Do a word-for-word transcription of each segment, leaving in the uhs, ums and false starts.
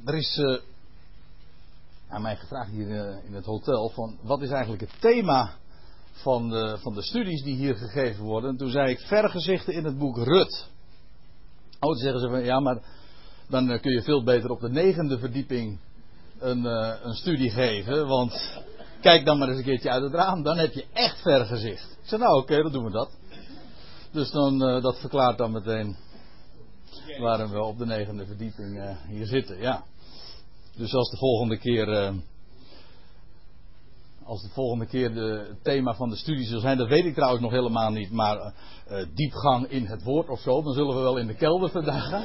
er is uh, aan mij gevraagd hier uh, in het hotel van wat is eigenlijk het thema van de, van de studies die hier gegeven worden. En toen zei ik vergezichten in het boek Rut. Oh, dan zeggen ze van ja, maar dan uh, kun je veel beter op de negende verdieping een, uh, een studie geven. Want kijk dan maar eens een keertje uit het raam, dan heb je echt vergezicht. Ik zei nou oké, okay, dan doen we dat. Dus dan, uh, dat verklaart dan meteen waarom we op de negende verdieping uh, hier zitten, ja. Dus als de volgende keer, uh, als de volgende keer de, het thema van de studie zal zijn, dat weet ik trouwens nog helemaal niet, maar uh, uh, diepgang in het woord of zo, dan zullen we wel in de kelder vandaag gaan.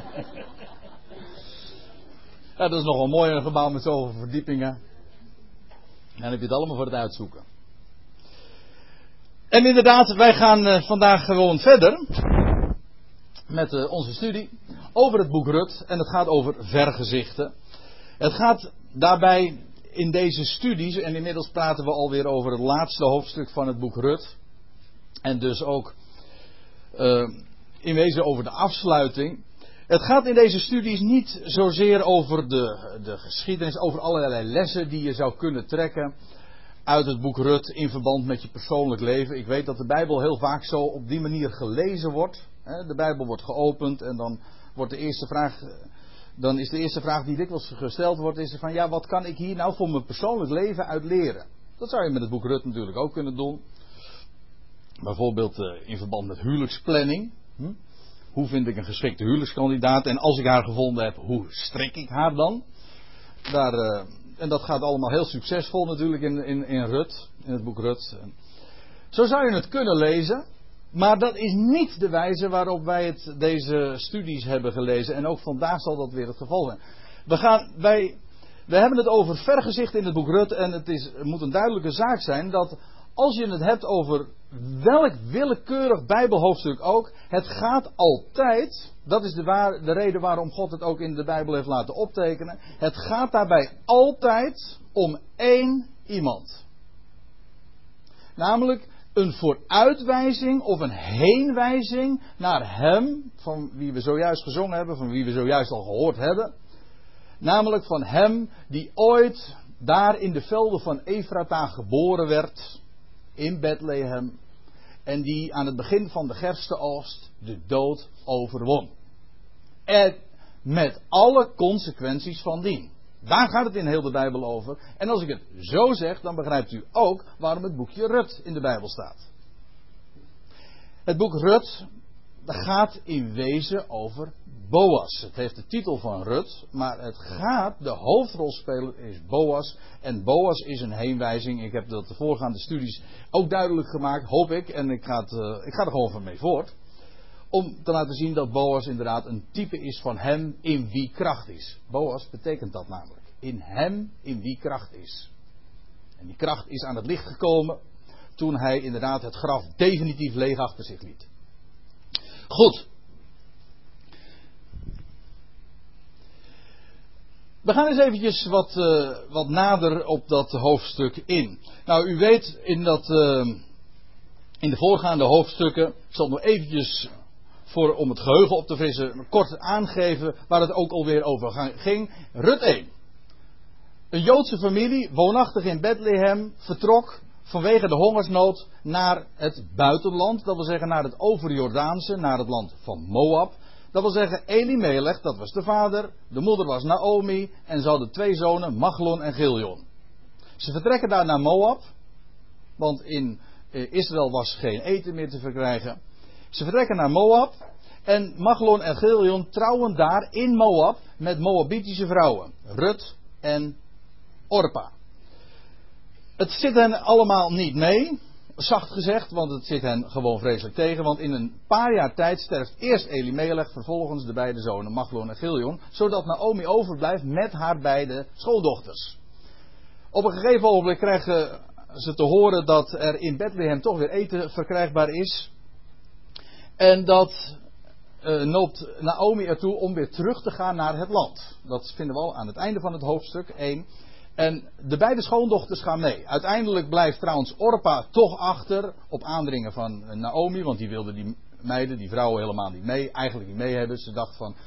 Ja, dat is nogal mooi, een gebouw met zoveel verdiepingen. Dan heb je het allemaal voor het uitzoeken. En inderdaad, wij gaan uh, vandaag gewoon verder met uh, onze studie over het boek Rut. En het gaat over vergezichten. Het gaat daarbij in deze studies, en inmiddels praten we alweer over het laatste hoofdstuk van het boek Rut. En dus ook uh, in wezen over de afsluiting. Het gaat in deze studies niet zozeer over de, de geschiedenis, over allerlei lessen die je zou kunnen trekken uit het boek Rut in verband met je persoonlijk leven. Ik weet dat de Bijbel heel vaak zo op die manier gelezen wordt. De Bijbel wordt geopend en dan wordt de eerste vraag, dan is de eerste vraag die dikwijls gesteld wordt, is van ja, wat kan ik hier nou voor mijn persoonlijk leven uit leren? Dat zou je met het boek Rut natuurlijk ook kunnen doen. Bijvoorbeeld in verband met huwelijksplanning. Hm? Hoe vind ik een geschikte huwelijkskandidaat? En als ik haar gevonden heb, hoe strik ik haar dan? Daar, uh, en dat gaat allemaal heel succesvol natuurlijk in, in, in Rut, in het boek Rut. Zo zou je het kunnen lezen. Maar dat is niet de wijze waarop wij het, deze studies hebben gelezen. En ook vandaag zal dat weer het geval zijn. We, gaan, wij, we hebben het over vergezichten in het boek Rut. En het, is, het moet een duidelijke zaak zijn dat als je het hebt over welk willekeurig Bijbelhoofdstuk ook. Het gaat altijd, dat is de, waar, de reden waarom God het ook in de Bijbel heeft laten optekenen. Het gaat daarbij altijd om één iemand. Namelijk een vooruitwijzing of een heenwijzing naar hem, van wie we zojuist gezongen hebben, van wie we zojuist al gehoord hebben. Namelijk van hem die ooit daar in de velden van Efrata geboren werd, in Bethlehem, en die aan het begin van de gerstenoogst de dood overwon. En met alle consequenties van dien. Daar gaat het in heel de Bijbel over. En als ik het zo zeg, dan begrijpt u ook waarom het boekje Rut in de Bijbel staat. Het boek Rut gaat in wezen over Boas. Het heeft de titel van Rut, maar het gaat, de hoofdrolspeler is Boas. En Boas is een heenwijzing. Ik heb dat de voorgaande studies ook duidelijk gemaakt, hoop ik. En ik ga, het, uh, ik ga er gewoon van mee voort. Om te laten zien dat Boas inderdaad een type is van hem in wie kracht is. Boas betekent dat namelijk. In hem in wie kracht is. En die kracht is aan het licht gekomen toen hij inderdaad het graf definitief leeg achter zich liet. Goed. We gaan eens eventjes wat, uh, wat nader op dat hoofdstuk in. Nou, u weet in, dat, uh, in de voorgaande hoofdstukken, ik zal nog eventjes voor, om het geheugen op te frissen, kort aangeven waar het ook alweer over ging. Rut één. Een Joodse familie, woonachtig in Bethlehem, vertrok vanwege de hongersnood naar het buitenland. Dat wil zeggen naar het overjordaanse, naar het land van Moab. Dat wil zeggen Elimelech, dat was de vader. De moeder was Naomi. En ze hadden twee zonen, Machlon en Giljon. Ze vertrekken daar naar Moab. Want in Israël was geen eten meer te verkrijgen. Ze vertrekken naar Moab. En Machlon en Giljon trouwen daar in Moab met Moabitische vrouwen. Rut en Orpa. Het zit hen allemaal niet mee. Zacht gezegd, want het zit hen gewoon vreselijk tegen. Want in een paar jaar tijd sterft eerst Elimelech, vervolgens de beide zonen Machlon en Giljon. Zodat Naomi overblijft met haar beide schoondochters. Op een gegeven ogenblik krijgen ze te horen dat er in Bethlehem toch weer eten verkrijgbaar is. En dat uh, noopt Naomi ertoe om weer terug te gaan naar het land. Dat vinden we al aan het einde van het hoofdstuk één. En de beide schoondochters gaan mee. Uiteindelijk blijft trouwens Orpa toch achter op aandringen van Naomi. Want die wilde die meiden, die vrouwen helemaal niet mee. Eigenlijk niet mee hebben. Ze dacht van,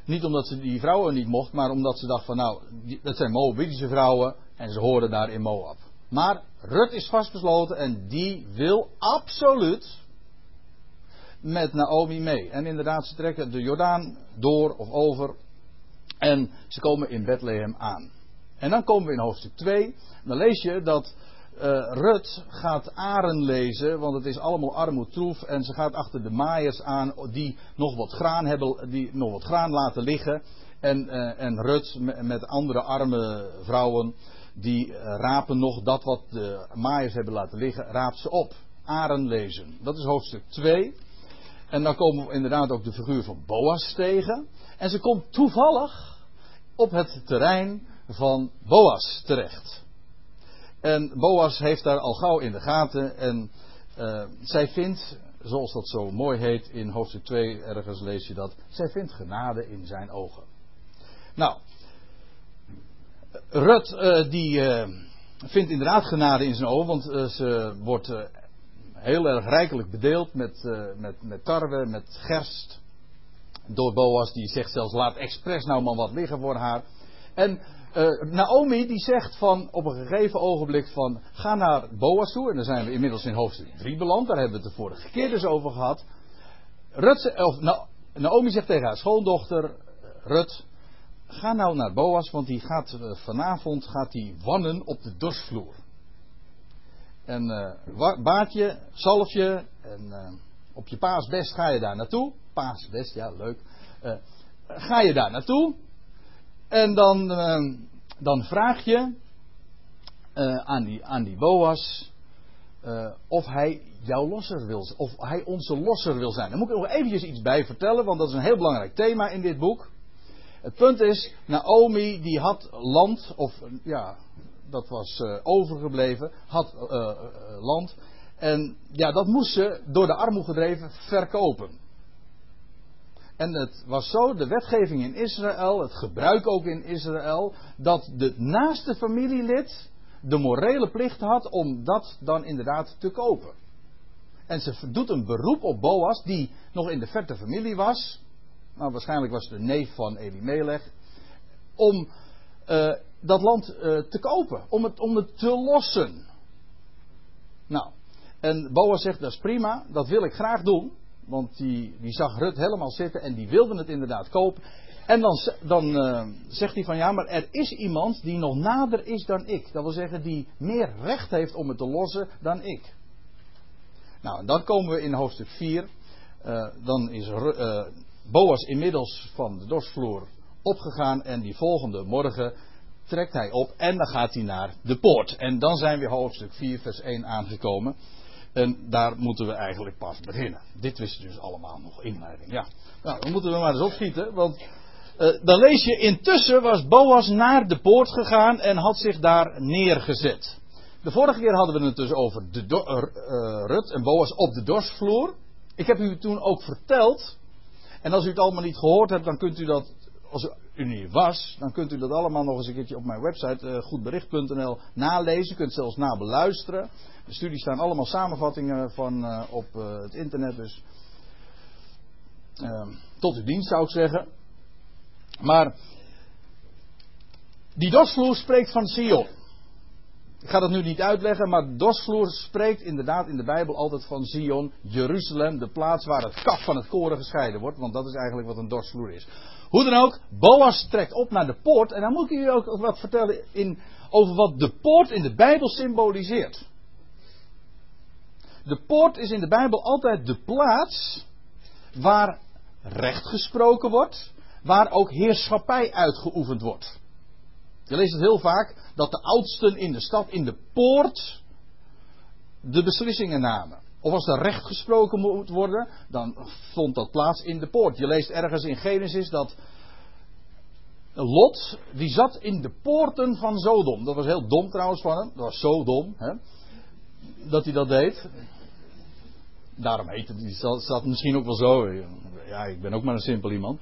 Niet omdat ze die vrouwen niet mocht, maar omdat ze dacht van nou, die, dat zijn Moabitische vrouwen en ze horen daar in Moab. Maar Rut is vastbesloten en die wil absoluut met Naomi mee. En inderdaad, ze trekken de Jordaan door of over en ze komen in Bethlehem aan. En dan komen we in hoofdstuk twee. Dan lees je dat uh, Rut gaat aren lezen, want het is allemaal armoedtroef. En ze gaat achter de maaiers aan die nog wat graan hebben, die nog wat graan laten liggen. En, uh, en Rut met, met andere arme vrouwen, die uh, rapen nog dat wat de maaiers hebben laten liggen, raapt ze op. Aren lezen. Dat is hoofdstuk twee. En dan komen we inderdaad ook de figuur van Boas tegen. En ze komt toevallig op het terrein van Boas terecht. En Boas heeft daar al gauw in de gaten. En uh, zij vindt, zoals dat zo mooi heet in hoofdstuk twee, ergens lees je dat. Zij vindt genade in zijn ogen. Nou, Rut uh, die uh, vindt inderdaad genade in zijn ogen. Want uh, ze wordt uh, heel erg rijkelijk bedeeld met, uh, met, met tarwe, met gerst. Door Boas, die zegt zelfs laat expres nou maar wat liggen voor haar. En uh, Naomi die zegt van op een gegeven ogenblik van ga naar Boas toe. En dan zijn we inmiddels in hoofdstuk drie beland. Daar hebben we het de vorige keer dus over gehad. Rut, of, Na, Naomi zegt tegen haar schoondochter Rut, ga nou naar Boas, want die gaat uh, vanavond gaat die wannen op de dorsvloer. En uh, baadje, zalfje en uh, op je paasbest ga je daar naartoe. Paasbest, ja leuk. Uh, ga je daar naartoe. En dan, uh, dan vraag je uh, aan, die, aan die Boas uh, of hij jouw losser wil zijn. Of hij onze losser wil zijn. Daar moet ik nog eventjes iets bij vertellen, want dat is een heel belangrijk thema in dit boek. Het punt is, Naomi die had land, of ja, dat was uh, overgebleven, had uh, uh, land. En ja, dat moest ze door de armoede gedreven verkopen. En het was zo, de wetgeving in Israël, het gebruik ook in Israël, dat de naaste familielid de morele plicht had om dat dan inderdaad te kopen. En ze doet een beroep op Boas, die nog in de verte familie was. Nou, waarschijnlijk was het de neef van Elimelech. Om uh, dat land uh, te kopen. Om het, om het te lossen. Nou, en Boas zegt dat is prima, dat wil ik graag doen. Want die, die zag Rut helemaal zitten en die wilde het inderdaad kopen. En dan, dan uh, zegt hij van ja, maar er is iemand die nog nader is dan ik. Dat wil zeggen die meer recht heeft om het te lossen dan ik. Nou, en dan komen we in hoofdstuk vier. Uh, dan is uh, Boas inmiddels van de dorsvloer opgegaan. En die volgende morgen trekt hij op en dan gaat hij naar de poort. En dan zijn we hoofdstuk vier vers één aangekomen. En daar moeten we eigenlijk pas beginnen. Dit wist je dus allemaal nog inleiding. Ja, nou, dan moeten we maar eens opschieten. Want uh, dan lees je, intussen was Boas naar de poort gegaan en had zich daar neergezet. De vorige keer hadden we het dus over de do- uh, uh, Rut en Boas op de dorsvloer. Ik heb u toen ook verteld. En als u het allemaal niet gehoord hebt, dan kunt u dat, als u niet was, dan kunt u dat allemaal nog eens een keertje op mijn website uh, goedbericht punt n l nalezen. U kunt het zelfs nabeluisteren. De studies staan allemaal samenvattingen van uh, op uh, het internet, dus uh, tot uw dienst zou ik zeggen. Maar die dorsvloer spreekt van Sion. Ik ga dat nu niet uitleggen, maar de dorsvloer spreekt inderdaad in de Bijbel altijd van Sion, Jeruzalem, de plaats waar het kaf van het koren gescheiden wordt, want dat is eigenlijk wat een dorsvloer is. Hoe dan ook, Boas trekt op naar de poort en dan moet ik u ook wat vertellen in, over wat de poort in de Bijbel symboliseert. De poort is in de Bijbel altijd de plaats waar recht gesproken wordt, waar ook heerschappij uitgeoefend wordt. Je leest het heel vaak dat de oudsten in de stad in de poort de beslissingen namen. Of als er recht gesproken moet worden, dan vond dat plaats in de poort. Je leest ergens in Genesis dat Lot, die zat in de poorten van Sodom. Dat was heel dom trouwens van hem. Dat was zo dom, hè, dat hij dat deed. Daarom heet het, die zat misschien ook wel zo. Ja, ik ben ook maar een simpel iemand.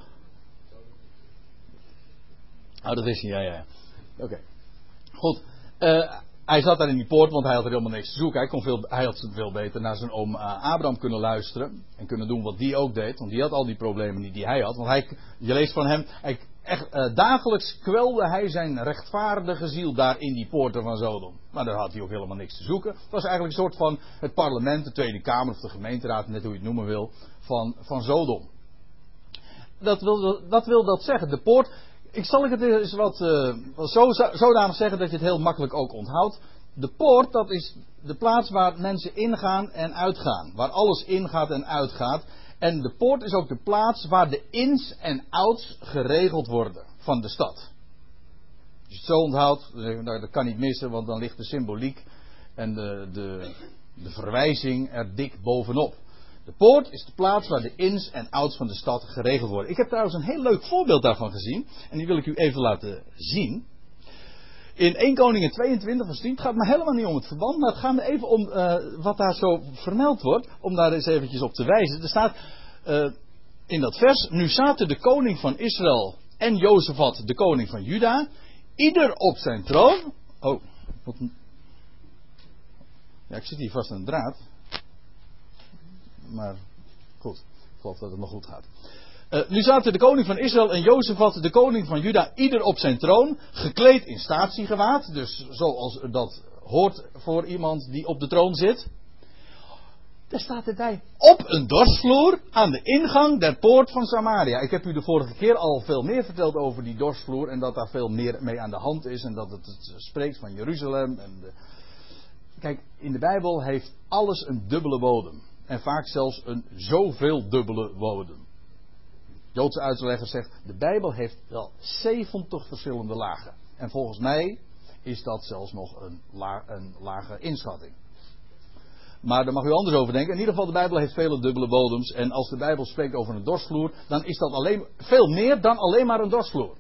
Oh, dat is hij, ja, ja. Oké. Okay. Goed. Uh, hij zat daar in die poort, want hij had er helemaal niks te zoeken. Hij, kon veel, hij had veel beter naar zijn oom uh, Abraham kunnen luisteren. En kunnen doen wat die ook deed. Want die had al die problemen niet die hij had. Want hij, je leest van hem, hij, echt, uh, dagelijks kwelde hij zijn rechtvaardige ziel daar in die poorten van Sodom. Maar daar had hij ook helemaal niks te zoeken. Het was eigenlijk een soort van het parlement, de Tweede Kamer of de gemeenteraad, net hoe je het noemen wil, van, van Sodom. Dat wil, dat wil dat zeggen. De poort. Ik zal het eens wat uh, zo, zodanig zeggen dat je het heel makkelijk ook onthoudt. De poort, dat is de plaats waar mensen ingaan en uitgaan. Waar alles ingaat en uitgaat. En de poort is ook de plaats waar de ins en outs geregeld worden van de stad. Als je het zo onthoudt, dat kan niet missen, want dan ligt de symboliek en de, de, de verwijzing er dik bovenop. De poort is de plaats waar de ins en outs van de stad geregeld worden. Ik heb trouwens een heel leuk voorbeeld daarvan gezien. En die wil ik u even laten zien. In Eerste Koningen tweeëntwintig vers tien. Het gaat me helemaal niet om het verband. Maar het gaat me even om uh, wat daar zo vermeld wordt. Om daar eens eventjes op te wijzen. Er staat uh, in dat vers. Nu zaten de koning van Israël en Jozefat de koning van Juda. Ieder op zijn troon. Oh. Wat een... Ja, ik zit hier vast aan een draad. Maar goed, ik geloof dat het nog goed gaat. Uh, nu zaten de koning van Israël en Jozefat, de koning van Juda, ieder op zijn troon, gekleed in statiegewaad. Dus zoals dat hoort voor iemand die op de troon zit. Daar staat erbij, op een dorsvloer aan de ingang der poort van Samaria. Ik heb u de vorige keer al veel meer verteld over die dorsvloer en dat daar veel meer mee aan de hand is en dat het, het spreekt van Jeruzalem. En de... Kijk, in de Bijbel heeft alles een dubbele bodem. En vaak zelfs een zoveel dubbele bodem. Joodse uitlegger zegt, de Bijbel heeft wel zeventig verschillende lagen. En volgens mij is dat zelfs nog een, la, een lage inschatting. Maar daar mag u anders over denken. In ieder geval, de Bijbel heeft vele dubbele bodems. En als de Bijbel spreekt over een dorsvloer, dan is dat alleen, veel meer dan alleen maar een dorsvloer.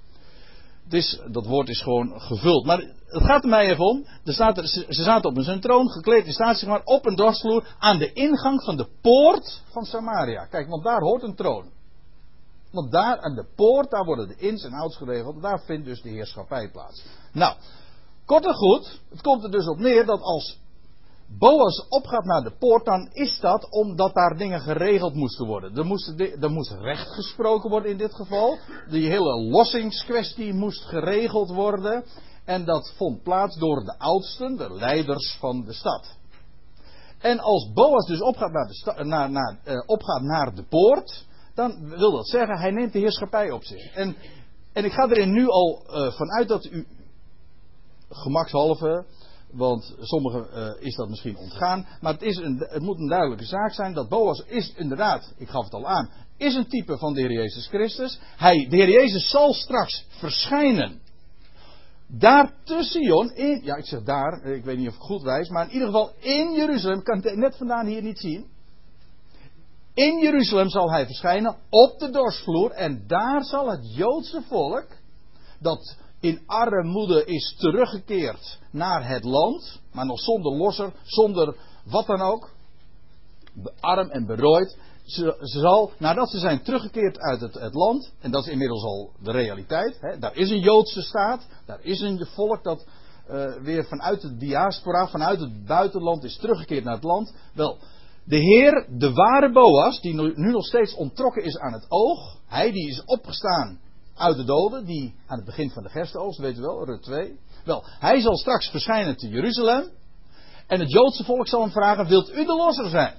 Het is, dat woord is gewoon gevuld. Maar het gaat er mij even om. Er staat er, ze, ze zaten op een troon, gekleed in staatsgewaad, op een dorsvloer, aan de ingang van de poort van Samaria. Kijk, want daar hoort een troon. Want daar aan de poort, daar worden de ins en outs geregeld. Daar vindt dus de heerschappij plaats. Nou, kort en goed, het komt er dus op neer dat als Boas opgaat naar de poort, dan is dat omdat daar dingen geregeld moesten worden. Er moest, er moest recht gesproken worden in dit geval. Die hele lossingskwestie moest geregeld worden. En dat vond plaats door de oudsten, de leiders van de stad. En als Boas dus opgaat naar de, sta, naar, naar, uh, opgaat naar de poort, dan wil dat zeggen, hij neemt de heerschappij op zich. En, en ik ga erin nu al uh, vanuit dat u gemakshalve, want sommigen uh, is dat misschien ontgaan, maar het, is een, het moet een duidelijke zaak zijn dat Boas is inderdaad, ik gaf het al aan, is een type van de Heer Jezus Christus. Hij, de Heer Jezus zal straks verschijnen. Daar te Sion, in, ja ik zeg daar, ik weet niet of ik goed wijs, maar in ieder geval in Jeruzalem, kan ik net vandaan hier niet zien. In Jeruzalem zal hij verschijnen op de dorsvloer en daar zal het Joodse volk, dat in armoede is teruggekeerd naar het land, maar nog zonder losser, zonder wat dan ook, arm en berooid, ze, ze zal, nadat ze zijn teruggekeerd uit het, het land, en dat is inmiddels al de realiteit, hè, daar is een Joodse staat, daar is een volk dat uh, weer vanuit de diaspora, vanuit het buitenland is teruggekeerd naar het land. Wel, de Heer, de ware Boas, die nu nog steeds ontrokken is aan het oog, hij die is opgestaan uit de doden, die aan het begin van de gerstenoogst, weet u wel, Rut twee. Wel, hij zal straks verschijnen te Jeruzalem. En het Joodse volk zal hem vragen, wilt u de losser zijn?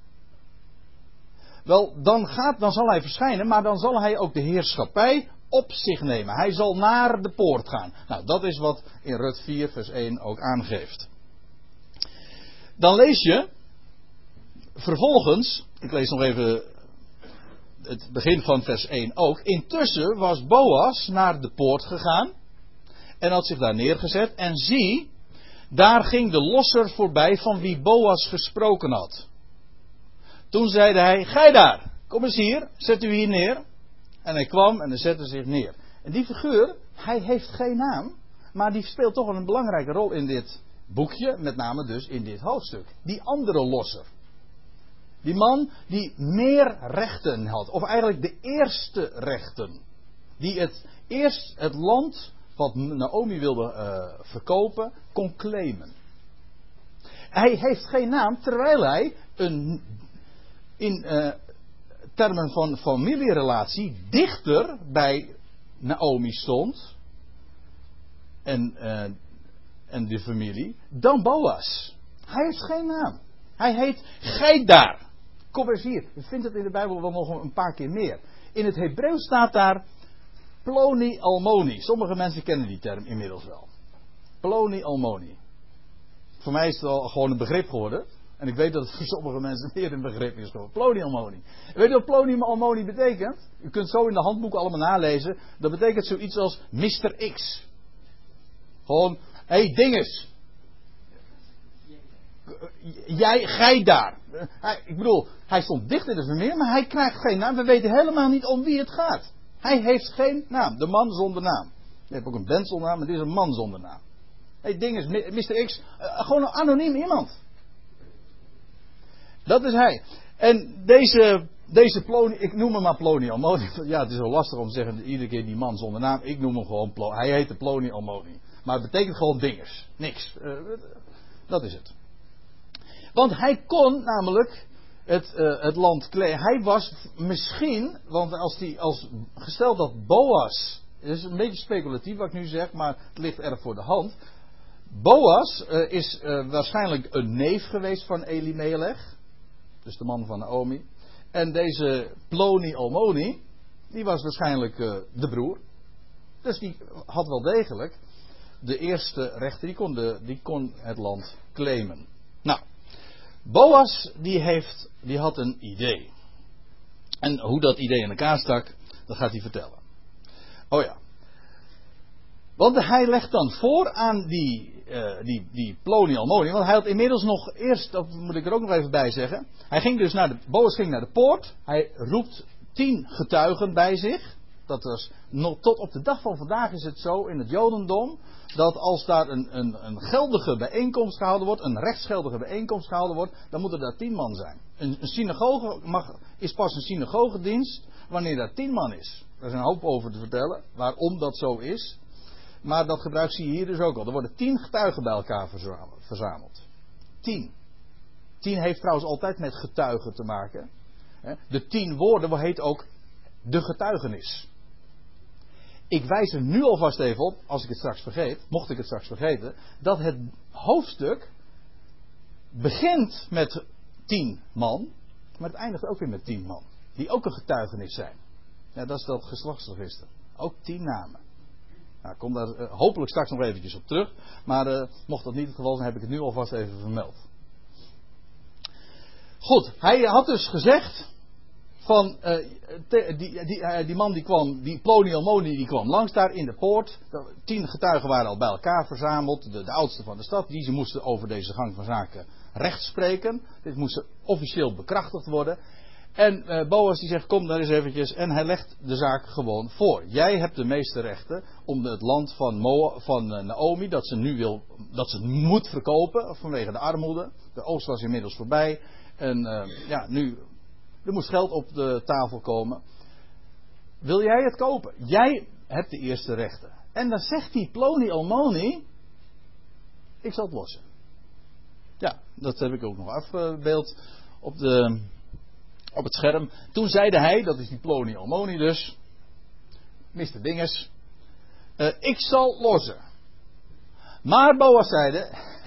Wel, dan, gaat, dan zal hij verschijnen, maar dan zal hij ook de heerschappij op zich nemen. Hij zal naar de poort gaan. Nou, dat is wat in Rut vier vers één ook aangeeft. Dan lees je, vervolgens, ik lees nog even het begin van vers één ook. Intussen was Boas naar de poort gegaan en had zich daar neergezet. En zie, daar ging de losser voorbij van wie Boas gesproken had. Toen zeide hij, gij daar, kom eens hier, zet u hier neer. En hij kwam en hij zette zich neer. En die figuur, hij heeft geen naam, maar die speelt toch een belangrijke rol in dit boekje, met name dus in dit hoofdstuk. Die andere losser. Die man die meer rechten had. Of eigenlijk de eerste rechten. Die het eerst het land wat Naomi wilde uh, verkopen, kon claimen. Hij heeft geen naam, terwijl hij een, in uh, termen van familierelatie dichter bij Naomi stond en, uh, en de familie dan Boas. Hij heeft geen naam. Hij heet Gaidar. Kom eens hier. Je vindt het in de Bijbel wel nog een paar keer meer. In het Hebreeuws staat daar Ploni Almoni. Sommige mensen kennen die term inmiddels wel. Ploni Almoni. Voor mij is het al gewoon een begrip geworden. En ik weet dat het voor sommige mensen meer een begrip is geworden. Ploni Almoni. Weet je wat Ploni Almoni betekent? U kunt zo in de handboeken allemaal nalezen. Dat betekent zoiets als mister X. Gewoon, hé hey, dinges. Jij, gij daar. Hij, ik bedoel, hij stond dicht in de familie, maar hij krijgt geen naam. We weten helemaal niet om wie het gaat. Hij heeft geen naam. De man zonder naam. Je hebt ook een band zonder naam, maar dit is een man zonder naam. Hé, hey, ding is, mister X, uh, gewoon een anoniem iemand. Dat is hij. En deze, deze Ploni, ik noem hem maar Ploni Almoni. Ja, het is wel lastig om te zeggen, iedere keer die man zonder naam. Ik noem hem gewoon Ploni. Hij heette Ploni Almoni. Maar het betekent gewoon dingers. Niks. Uh, dat is het. Want hij kon namelijk het, uh, het land claimen. Hij was misschien, want als die, als gesteld dat Boas, het is een beetje speculatief wat ik nu zeg, maar het ligt erg voor de hand. Boas uh, is uh, waarschijnlijk een neef geweest van Elimelech, dus de man van Naomi. En deze Ploni Almoni, die was waarschijnlijk uh, de broer. Dus die had wel degelijk de eerste rechter, die kon, de, die kon het land claimen. Nou. Boas die, heeft, die had een idee. En hoe dat idee in elkaar stak, dat gaat hij vertellen. Oh ja. Want hij legt dan voor aan die, uh, die, die Ploni Almoni. Want hij had inmiddels nog eerst, dat moet ik er ook nog even bij zeggen. Hij ging dus naar de, Boas ging naar de poort. Hij roept tien getuigen bij zich. Dat was, nog, tot op de dag van vandaag is het zo in het Jodendom. Dat als daar een, een, een geldige bijeenkomst gehouden wordt, een rechtsgeldige bijeenkomst gehouden wordt, dan moeten daar tien man zijn. Een, een synagoge mag, is pas een synagogedienst wanneer daar tien man is. Er is een hoop over te vertellen, waarom dat zo is. Maar dat gebruik zie je hier dus ook al. Er worden tien getuigen bij elkaar verzameld. Tien. Tien heeft trouwens altijd met getuigen te maken. De tien woorden heet ook de getuigenis. Ik wijs er nu alvast even op, als ik het straks vergeet, mocht ik het straks vergeten, dat het hoofdstuk begint met tien man, maar het eindigt ook weer met tien man, die ook een getuigenis zijn. Ja, dat is dat geslachtsregister. Ook tien namen. Nou, ik kom daar uh, hopelijk straks nog eventjes op terug, maar uh, mocht dat niet het geval zijn, heb ik het nu alvast even vermeld. Goed, hij had dus gezegd van uh, te, die, die, uh, die man die kwam, die Ploni Almoni die kwam langs daar in de poort. Tien getuigen waren al bij elkaar verzameld, de, de oudste van de stad. Die ze moesten over deze gang van zaken recht spreken. Dit moest officieel bekrachtigd worden. En uh, Boas die zegt, kom daar eens eventjes. En hij legt de zaak gewoon voor. Jij hebt de meeste rechten om het land van, Mo, van uh, Naomi, dat ze nu wil, dat ze moet verkopen vanwege de armoede. De oogst was inmiddels voorbij. En uh, ja, nu, er moest geld op de tafel komen. Wil jij het kopen? Jij hebt de eerste rechten. En dan zegt die Ploni Almoni, ik zal het lossen. Ja, dat heb ik ook nog afgebeeld op de... op het scherm. Toen zeide hij, dat is die Ploni Almoni dus, mister Dinges, uh, ik zal lossen. Maar Boas zeide,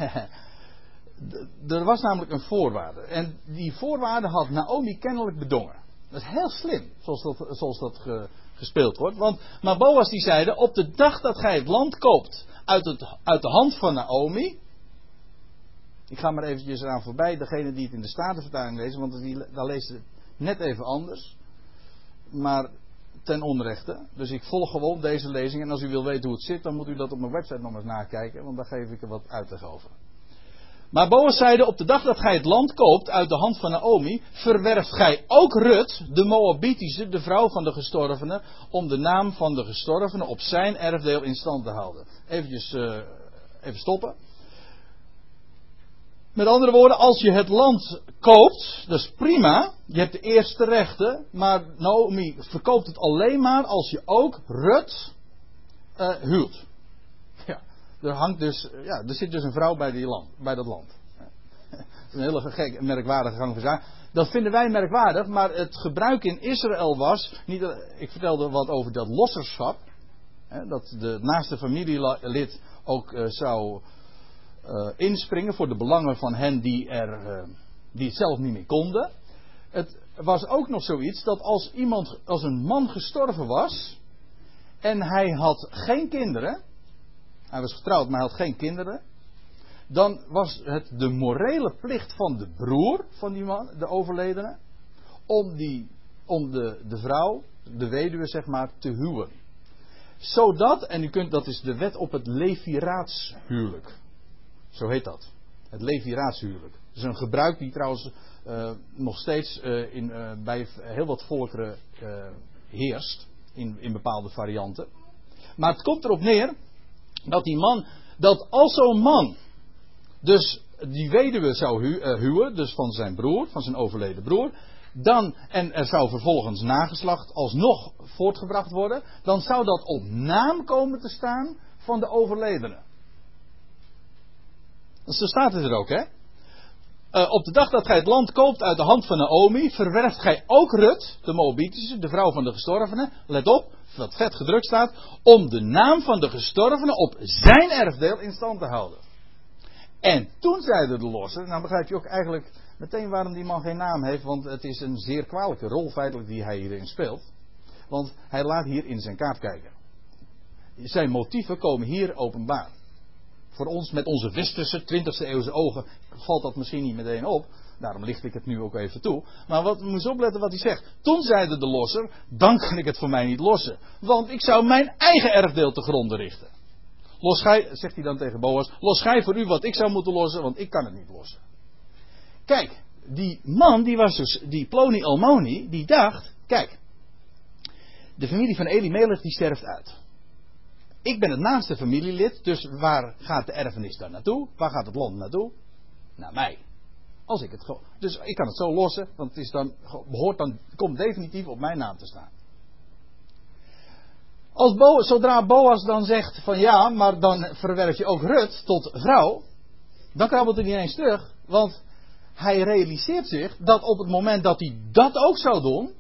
er was namelijk een voorwaarde. En die voorwaarde had Naomi kennelijk bedongen. Dat is heel slim, zoals dat, zoals dat ge, gespeeld wordt. Want, maar Boas die zeide, op de dag dat gij het land koopt uit, het, uit de hand van Naomi. Ik ga maar eventjes eraan voorbij, degene die het in de Statenvertaling lezen, want die, daar leest het net even anders. Maar ten onrechte. Dus ik volg gewoon deze lezing. En als u wil weten hoe het zit, dan moet u dat op mijn website nog eens nakijken. Want daar geef ik er wat uitleg over. Maar Boas zeide, op de dag dat gij het land koopt uit de hand van Naomi, verwerft gij ook Rut, de Moabitische, de vrouw van de gestorvene, om de naam van de gestorvene op zijn erfdeel in stand te houden. Eventjes, uh, even stoppen. Met andere woorden, als je het land koopt, dat is prima, je hebt de eerste rechten, maar Naomi verkoopt het alleen maar als je ook Rut uh, huwt. Er hangt dus, ja, er zit dus een vrouw bij, die land, bij dat land. Dat is een hele gek, merkwaardige gang van zaken. Dat vinden wij merkwaardig, maar het gebruik in Israël was, niet, ik vertelde wat over dat losserschap, hè, dat de naaste familielid ook uh, zou uh, inspringen voor de belangen van hen die, er, uh, die het zelf niet meer konden. Het was ook nog zoiets dat als iemand, als een man gestorven was en hij had geen kinderen, hij was getrouwd maar hij had geen kinderen, dan was het de morele plicht van de broer van die man, de overledene, om, die, om de, de vrouw, de weduwe zeg maar, te huwen. Zodat, en u kunt, dat is de wet op het leviraatshuwelijk. Zo heet dat. Het leviraatshuwelijk. Dat is een gebruik die trouwens uh, nog steeds uh, in, uh, bij heel wat volkeren uh, heerst. In, in bepaalde varianten. Maar het komt erop neer dat die man, dat als zo'n man dus die weduwe zou hu, uh, huwen, dus van zijn broer, van zijn overleden broer, dan, en er zou vervolgens nageslacht alsnog voortgebracht worden, dan zou dat op naam komen te staan van de overledene. Zo staat het er ook, hè? Uh, op de dag dat gij het land koopt uit de hand van Naomi, verwerft gij ook Rut, de Moabitische, de vrouw van de gestorvene. Let op, wat vet gedrukt staat, om de naam van de gestorvene op zijn erfdeel in stand te houden. En toen zeiden de lossen, nou begrijp je ook eigenlijk meteen waarom die man geen naam heeft, want het is een zeer kwalijke rol feitelijk die hij hierin speelt. Want hij laat hier in zijn kaart kijken. Zijn motieven komen hier openbaar. Voor ons met onze westerse twintigste eeuwse ogen valt dat misschien niet meteen op. Daarom licht ik het nu ook even toe. Maar wat, moet je opletten wat hij zegt. Toen zeide de losser, dan kan ik het voor mij niet lossen. Want ik zou mijn eigen erfdeel te gronden richten. Los gij, zegt hij dan tegen Boas, los gij voor u wat ik zou moeten lossen, want ik kan het niet lossen. Kijk, die man, die was dus, die Ploni Almoni, die dacht, kijk, de familie van Elimelech die sterft uit. Ik ben het naaste familielid, dus waar gaat de erfenis dan naartoe? Waar gaat het land naartoe? Naar mij. Als ik het gewoon, dus ik kan het zo lossen, want het is dan, behoort dan, komt definitief op mijn naam te staan. Als Bo, zodra Boas dan zegt van ja, maar dan verwerf je ook Rut tot vrouw, dan krabbelt hij niet eens terug, want hij realiseert zich dat op het moment dat hij dat ook zou doen,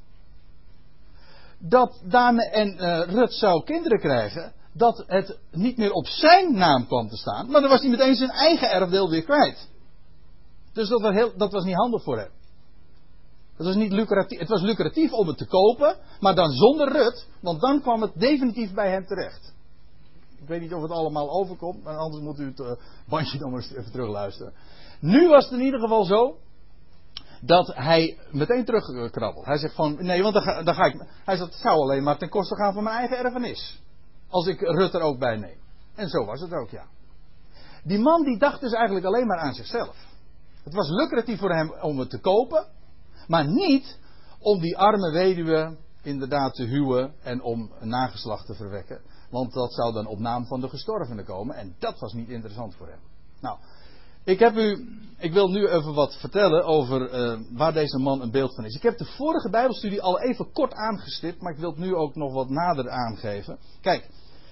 dat Dame en uh, Rut zou kinderen krijgen, dat het niet meer op zijn naam kwam te staan, maar dan was hij meteen zijn eigen erfdeel weer kwijt. Dus dat was, heel, dat was niet handig voor hem. Het was niet lucratief. Het was lucratief om het te kopen, maar dan zonder Rut, want dan kwam het definitief bij hem terecht. Ik weet niet of het allemaal overkomt, maar anders moet u het uh, bandje dan maar eens even terugluisteren. Nu was het in ieder geval zo dat hij meteen terugkrabbelt. Hij zegt van, nee, want dan ga, dan ga ik... Hij zegt, het zou alleen maar ten koste gaan van mijn eigen erfenis. Als ik Rut er ook bij neem. En zo was het ook, ja. Die man die dacht dus eigenlijk alleen maar aan zichzelf. Het was lucratief voor hem om het te kopen, maar niet om die arme weduwe inderdaad te huwen en om een nageslacht te verwekken. Want dat zou dan op naam van de gestorvene komen en dat was niet interessant voor hem. Nou, ik heb u, ik wil nu even wat vertellen over uh, waar deze man een beeld van is. Ik heb de vorige Bijbelstudie al even kort aangestipt, maar ik wil het nu ook nog wat nader aangeven. Kijk,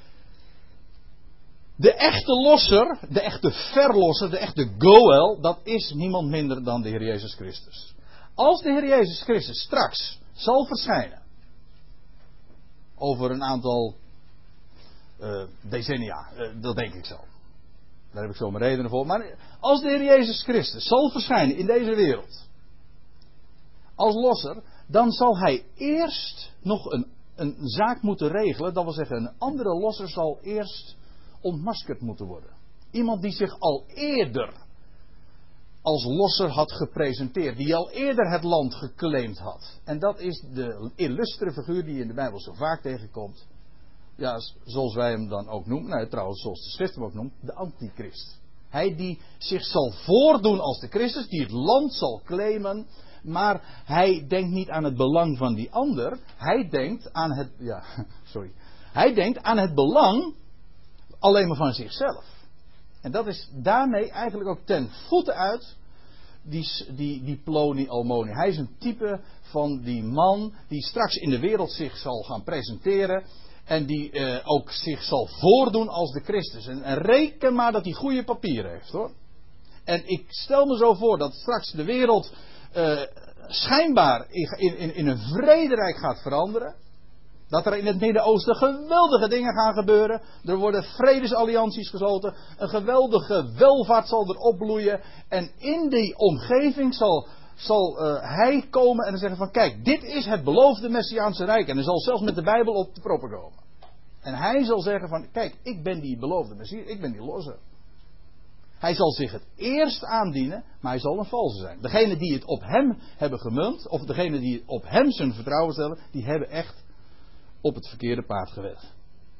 de echte losser, de echte verlosser, de echte Goel, dat is niemand minder dan de Heer Jezus Christus. Als de Heer Jezus Christus straks zal verschijnen, over een aantal uh, decennia, uh, dat denk ik zo. Daar heb ik zo mijn redenen voor. Maar als de Heer Jezus Christus zal verschijnen in deze wereld, als losser, dan zal hij eerst nog een, een zaak moeten regelen. Dat wil zeggen, een andere losser zal eerst ontmaskerd moeten worden. Iemand die zich al eerder als losser had gepresenteerd. Die al eerder het land geclaimd had. En dat is de illustere figuur die je in de Bijbel zo vaak tegenkomt. Ja, zoals wij hem dan ook noemen. Nou, trouwens, zoals de schrift hem ook noemt. De antichrist. Hij die zich zal voordoen als de Christus. Die het land zal claimen. Maar hij denkt niet aan het belang van die ander. Hij denkt aan het... Ja, sorry. Hij denkt aan het belang alleen maar van zichzelf. En dat is daarmee eigenlijk ook ten voeten uit die, die, die Ploni Almoni. Hij is een type van die man die straks in de wereld zich zal gaan presenteren. En die uh, ook zich zal voordoen als de Christus. En, en reken maar dat hij goede papieren heeft, hoor. En ik stel me zo voor dat straks de wereld uh, schijnbaar in, in, in een vrederijk gaat veranderen. Dat er in het Midden-Oosten geweldige dingen gaan gebeuren. Er worden vredesallianties gesloten. Een geweldige welvaart zal er opbloeien. En in die omgeving zal, zal uh, hij komen en dan zeggen van kijk, dit is het beloofde Messiaanse Rijk. En hij zal zelfs met de Bijbel op de proppen komen. En hij zal zeggen van kijk, ik ben die beloofde Messias, ik ben die losse. Hij zal zich het eerst aandienen, maar hij zal een valse zijn. Degenen die het op hem hebben gemunt, of degenen die op hem zijn vertrouwen stellen, die hebben echt op het verkeerde paard gewet.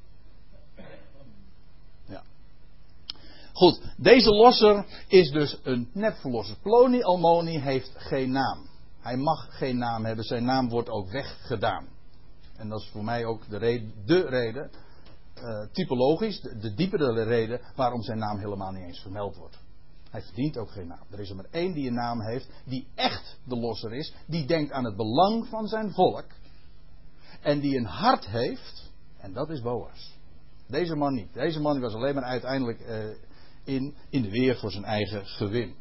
Ja. Goed, deze losser is dus een nepverlosser. Ploni Almoni heeft geen naam. Hij mag geen naam hebben, zijn naam wordt ook weggedaan. En dat is voor mij ook de reden, de reden uh, typologisch, de, de diepere reden waarom zijn naam helemaal niet eens vermeld wordt. Hij verdient ook geen naam. Er is er maar één die een naam heeft, die echt de losser is, die denkt aan het belang van zijn volk. En die een hart heeft, en dat is Boas. Deze man niet. Deze man was alleen maar uiteindelijk uh, in, in de weer voor zijn eigen gewin.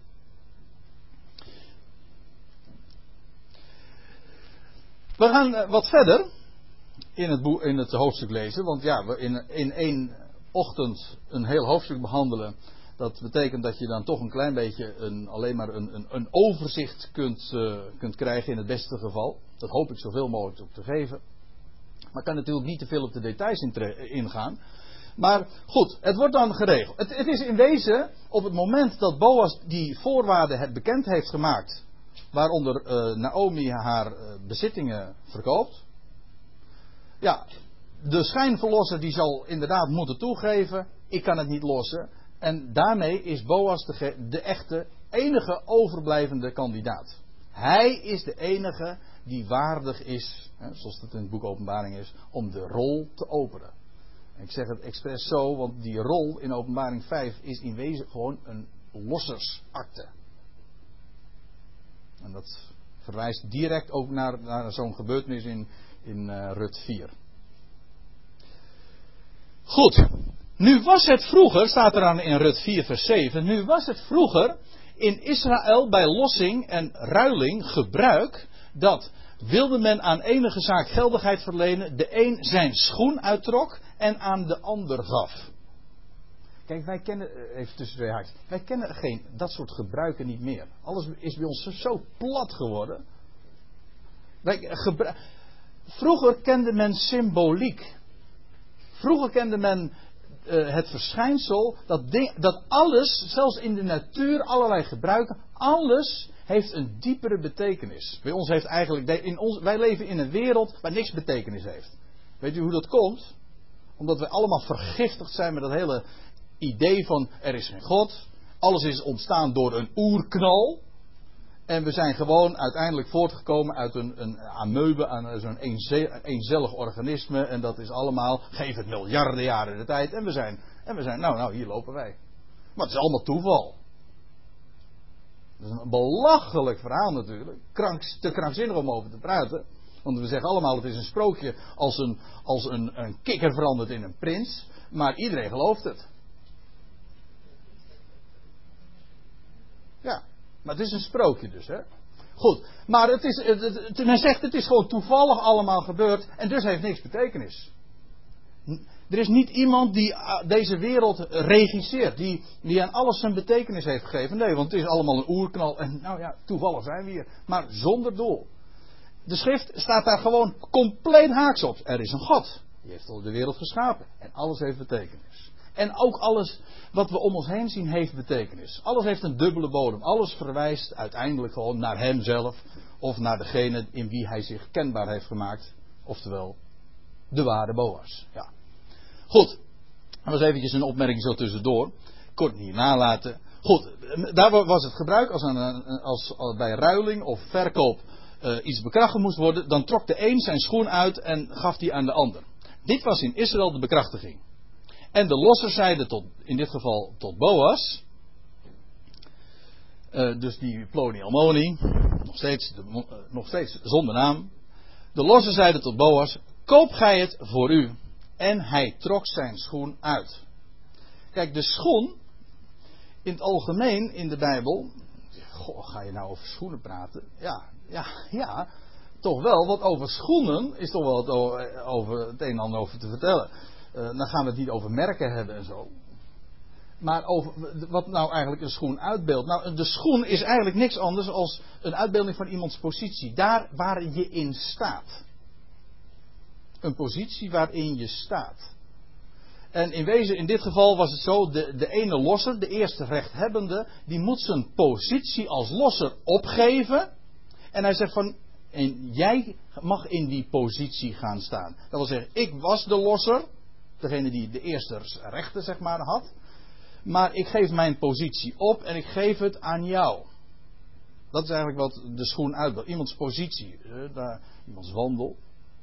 We gaan uh, wat verder in het, boek, in het hoofdstuk lezen. Want ja, we in, in één ochtend een heel hoofdstuk behandelen. Dat betekent dat je dan toch een klein beetje een, alleen maar een, een, een overzicht kunt, uh, kunt krijgen in het beste geval. Dat hoop ik zoveel mogelijk op te geven. Maar ik kan natuurlijk niet te veel op de details ingaan. Maar goed, het wordt dan geregeld. Het, het is in wezen, op het moment dat Boas die voorwaarden het bekend heeft gemaakt, waaronder uh, Naomi haar uh, bezittingen verkoopt. Ja, de schijnverlosser die zal inderdaad moeten toegeven, ik kan het niet lossen. En daarmee is Boas de, de echte, enige overblijvende kandidaat. Hij is de enige die waardig is, hè, zoals het in het boek Openbaring is, om de rol te openen. En ik zeg het expres zo, want die rol in Openbaring vijf is in wezen gewoon een lossersakte. En dat verwijst direct ook naar, naar zo'n gebeurtenis in, in uh, Rut vier. Goed, nu was het vroeger, staat er aan in Rut vier vers zeven, nu was het vroeger in Israël bij lossing en ruiling gebruik dat wilde men aan enige zaak geldigheid verlenen, de een zijn schoen uittrok en aan de ander gaf. Kijk, wij kennen, even tussen twee haakjes, wij kennen geen, dat soort gebruiken niet meer. Alles is bij ons zo plat geworden. Wij, gebru- Vroeger kende men symboliek. Vroeger kende men uh, het verschijnsel dat, ding, dat alles, zelfs in de natuur, allerlei gebruiken, alles heeft een diepere betekenis. Bij ons heeft eigenlijk, in ons, wij leven in een wereld waar niks betekenis heeft. Weet u hoe dat komt? Omdat we allemaal vergiftigd zijn met dat hele idee van er is geen God. Alles is ontstaan door een oerknal. En we zijn gewoon uiteindelijk voortgekomen uit een, een amoebe, aan zo'n eenzellig organisme. En dat is allemaal, geef het miljarden jaren de tijd. En we zijn, en we zijn nou, nou, hier lopen wij. Maar het is allemaal toeval. Dat is een belachelijk verhaal natuurlijk. Krank, te krankzinnig om over te praten. Want we zeggen allemaal, het is een sprookje als een, als een, een kikker verandert in een prins. Maar iedereen gelooft het. Ja, maar het is een sprookje dus, hè. Goed, maar het is, het, het, men zegt het is gewoon toevallig allemaal gebeurd en dus heeft niks betekenis. Er is niet iemand die deze wereld regisseert, die, die aan alles zijn betekenis heeft gegeven. Nee, want het is allemaal een oerknal en nou ja, toevallig zijn we hier. Maar zonder doel. De schrift staat daar gewoon compleet haaks op. Er is een God, die heeft de wereld geschapen en alles heeft betekenis. En ook alles wat we om ons heen zien heeft betekenis. Alles heeft een dubbele bodem. Alles verwijst uiteindelijk gewoon naar hemzelf. Of naar degene in wie hij zich kenbaar heeft gemaakt. Oftewel, de ware Boas. Ja. Goed. Dat was eventjes een opmerking zo tussendoor. Kort niet nalaten. Goed. Daar was het gebruik als, een, als, als bij ruiling of verkoop uh, iets bekrachtigd moest worden. Dan trok de een zijn schoen uit en gaf die aan de ander. Dit was in Israël de bekrachtiging. En de losser zeide tot, in dit geval tot Boas. Uh, dus die Ploni Almoni. Nog steeds, de, uh, nog steeds zonder naam. De losser zeide tot Boas. Koop gij het voor u. En hij trok zijn schoen uit. Kijk, de schoen, in het algemeen in de Bijbel. Goh, ga je nou over schoenen praten? Ja, ja, ja. Toch wel, want over schoenen is toch wel het, over, het een en ander over te vertellen. Uh, dan gaan we het niet over merken hebben en zo. Maar over wat nou eigenlijk een schoen uitbeeldt. Nou, de schoen is eigenlijk niks anders dan een uitbeelding van iemands positie. Daar waar je in staat. Een positie waarin je staat. En in wezen, in dit geval was het zo, de, de ene losser, de eerste rechthebbende, die moet zijn positie als losser opgeven. En hij zegt van, en jij mag in die positie gaan staan. Dat wil zeggen, ik was de losser, degene die de eerste rechten zeg maar had. Maar ik geef mijn positie op en ik geef het aan jou. Dat is eigenlijk wat de schoen uitbeeldt. Iemands positie, daar, iemands wandel.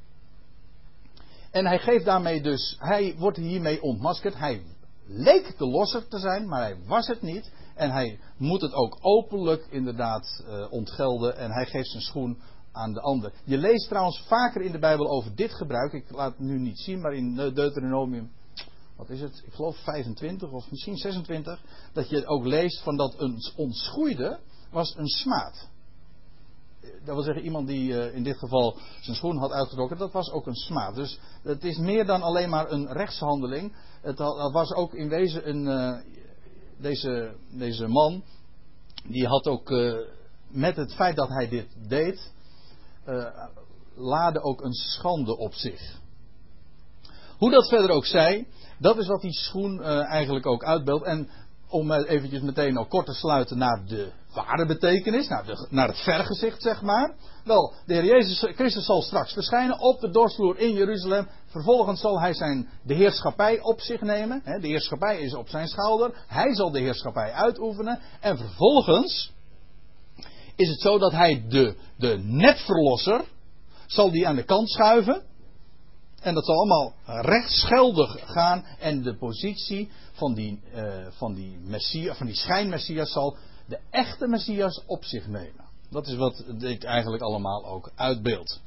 En hij geeft daarmee dus, hij wordt hiermee ontmaskerd. Hij leek de losser te zijn, maar hij was het niet. En hij moet het ook openlijk inderdaad uh, ontgelden. En hij geeft zijn schoen aan de ander. Je leest trouwens vaker in de Bijbel over dit gebruik. Ik laat het nu niet zien, maar in Deuteronomium, wat is het? Ik geloof vijfentwintig of misschien zesentwintig. Dat je ook leest van dat een ontschoeide was een smaad. Dat wil zeggen, iemand die uh, in dit geval zijn schoen had uitgetrokken, dat was ook een smaad. Dus het is meer dan alleen maar een rechtshandeling. Het was ook in wezen een, uh, deze, deze man, die had ook uh, met het feit dat hij dit deed, uh, laadde ook een schande op zich. Hoe dat verder ook zij, dat is wat die schoen uh, eigenlijk ook uitbeeldt. En om eventjes meteen al kort te sluiten naar de ware betekenis, naar, de, naar het vergezicht zeg maar. Wel, de Heer Jezus Christus zal straks verschijnen op de dorsvloer in Jeruzalem. Vervolgens zal hij zijn, de heerschappij op zich nemen. Hè, de heerschappij is op zijn schouder. Hij zal de heerschappij uitoefenen. En vervolgens is het zo dat hij de, de netverlosser zal die aan de kant schuiven. En dat zal allemaal rechtsgeldig gaan. En de positie van die, uh, van die Messias, van die schijnmessias zal de echte Messias op zich nemen. Dat is wat dit eigenlijk allemaal ook uitbeeldt.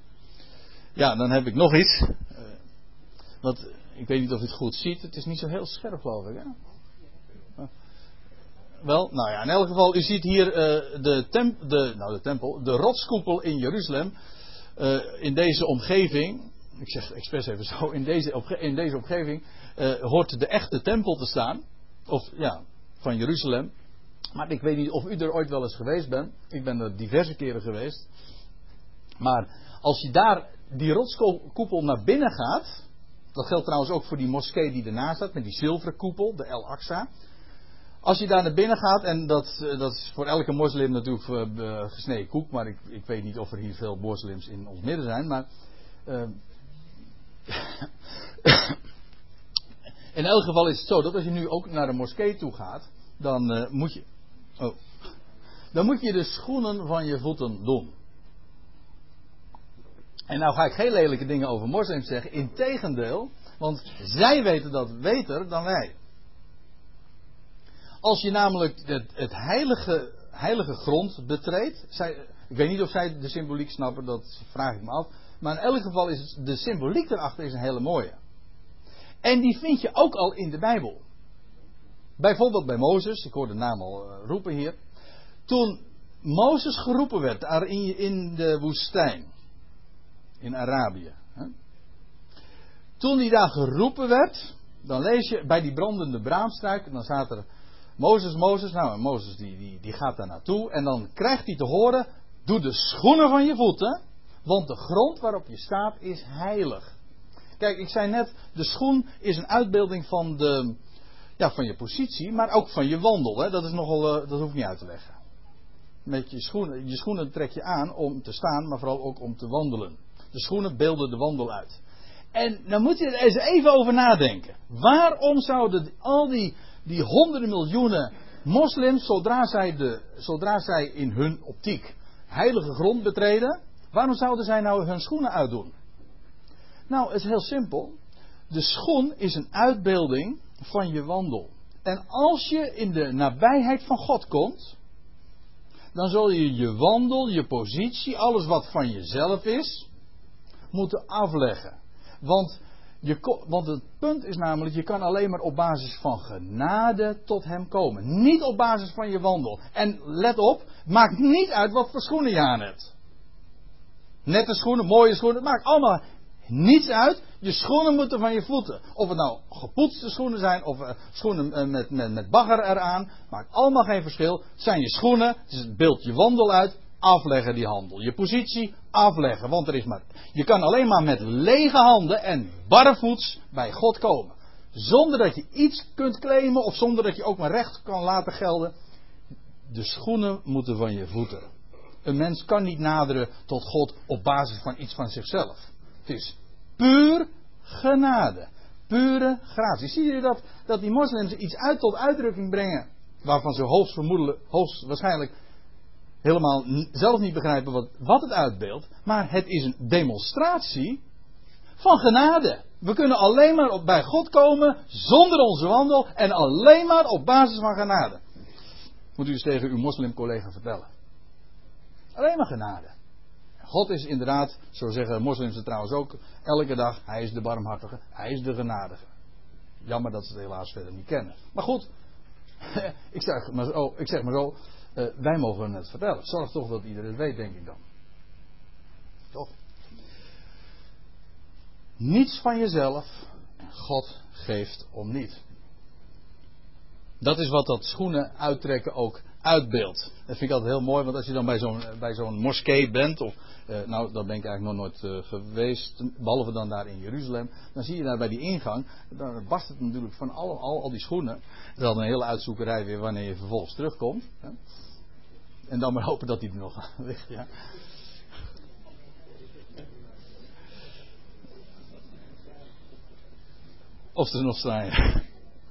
Ja, dan heb ik nog iets. Uh, wat, ik weet niet of u het goed ziet. Het is niet zo heel scherp, geloof ik. Hè? Uh, wel, nou ja, in elk geval, u ziet hier uh, de, temp, de, nou de tempel, de rotskoepel in Jeruzalem. Uh, in deze omgeving. Ik zeg expres even zo, in deze, in deze omgeving uh, hoort de echte tempel te staan. Of ja, van Jeruzalem. Maar ik weet niet of u er ooit wel eens geweest bent. Ik ben er diverse keren geweest. Maar als je daar die rotskoepel naar binnen gaat. Dat geldt trouwens ook voor die moskee die ernaast staat. Met die zilveren koepel, de El Aqsa. Als je daar naar binnen gaat. En dat, dat is voor elke moslim natuurlijk uh, gesneden koek. Maar ik, ik weet niet of er hier veel moslims in ons midden zijn. Maar... Uh, in elk geval is het zo dat als je nu ook naar de moskee toe gaat, dan uh, moet je, oh, dan moet je de schoenen van je voeten doen. En nou ga ik geen lelijke dingen over moslims zeggen, integendeel, want zij weten dat beter dan wij. Als je namelijk het, het heilige, heilige grond betreedt, zij, ik weet niet of zij de symboliek snappen, dat vraag ik me af. Maar in elk geval is het, de symboliek erachter is een hele mooie. En die vind je ook al in de Bijbel. Bijvoorbeeld bij Mozes, ik hoor de naam al uh, roepen hier. Toen Mozes geroepen werd daar in, in de woestijn. In Arabië. Hè? Toen hij daar geroepen werd, dan lees je bij die brandende braamstruik, dan staat er Mozes, Mozes, nou en Mozes die, die, die gaat daar naartoe. En dan krijgt hij te horen, doe de schoenen van je voeten. Want de grond waarop je staat is heilig. Kijk, ik zei net, de schoen is een uitbeelding van, de, ja, van je positie, maar ook van je wandel. Hè? Dat is nogal, uh, dat hoef ik niet uit te leggen. Met je schoenen, je schoenen trek je aan om te staan, maar vooral ook om te wandelen. De schoenen beelden de wandel uit. En dan moet je er eens even over nadenken. Waarom zouden al die, die honderden miljoenen moslims, zodra zij, de, zodra zij in hun optiek heilige grond betreden, waarom zouden zij nou hun schoenen uitdoen? Nou, het is heel simpel. De schoen is een uitbeelding van je wandel. En als je in de nabijheid van God komt, dan zul je je wandel, je positie, alles wat van jezelf is, moeten afleggen. Want Je, want het punt is namelijk, je kan alleen maar op basis van genade tot hem komen. Niet op basis van je wandel. En let op, het maakt niet uit wat voor schoenen je aan hebt. Nette schoenen, mooie schoenen, het maakt allemaal niets uit. Je schoenen moeten van je voeten. Of het nou gepoetste schoenen zijn, of uh, schoenen uh, met, met, met bagger eraan. Maakt allemaal geen verschil. Het zijn je schoenen, het beeldt je wandel uit. Afleggen die handel. Je positie afleggen. Want er is maar. Je kan alleen maar met lege handen en barrevoets bij God komen. Zonder dat je iets kunt claimen. Of zonder dat je ook maar recht kan laten gelden. De schoenen moeten van je voeten. Een mens kan niet naderen tot God op basis van iets van zichzelf. Het is puur genade. Pure gratie. Zie je dat, dat die moslims iets uit tot uitdrukking brengen. Waarvan ze hoogstvermoedelijk, hoogstwaarschijnlijk helemaal zelf niet begrijpen wat, wat het uitbeeldt. Maar het is een demonstratie van genade. We kunnen alleen maar op, bij God komen zonder onze wandel. En alleen maar op basis van genade. Moet u eens tegen uw moslimcollega vertellen. Alleen maar genade. God is inderdaad, zo zeggen moslims het trouwens ook, elke dag, hij is de barmhartige, hij is de genadige. Jammer dat ze het helaas verder niet kennen. Maar goed, ik zeg maar zo, ik zeg maar zo uh, wij mogen het vertellen. Zorg toch dat iedereen het weet, denk ik dan. Toch? Niets van jezelf, God geeft om niet. Dat is wat dat schoenen uittrekken ook uitbeeldt. Dat vind ik altijd heel mooi, want als je dan bij zo'n, bij zo'n moskee bent, of eh, nou, daar ben ik eigenlijk nog nooit uh, geweest, behalve dan daar in Jeruzalem, dan zie je daar bij die ingang, dan barst het natuurlijk van al, al, al die schoenen. Dat is dan een hele uitzoekerij weer wanneer je vervolgens terugkomt. Hè? En dan maar hopen dat die er nog ligt, ja. Of ze nog staan, ja.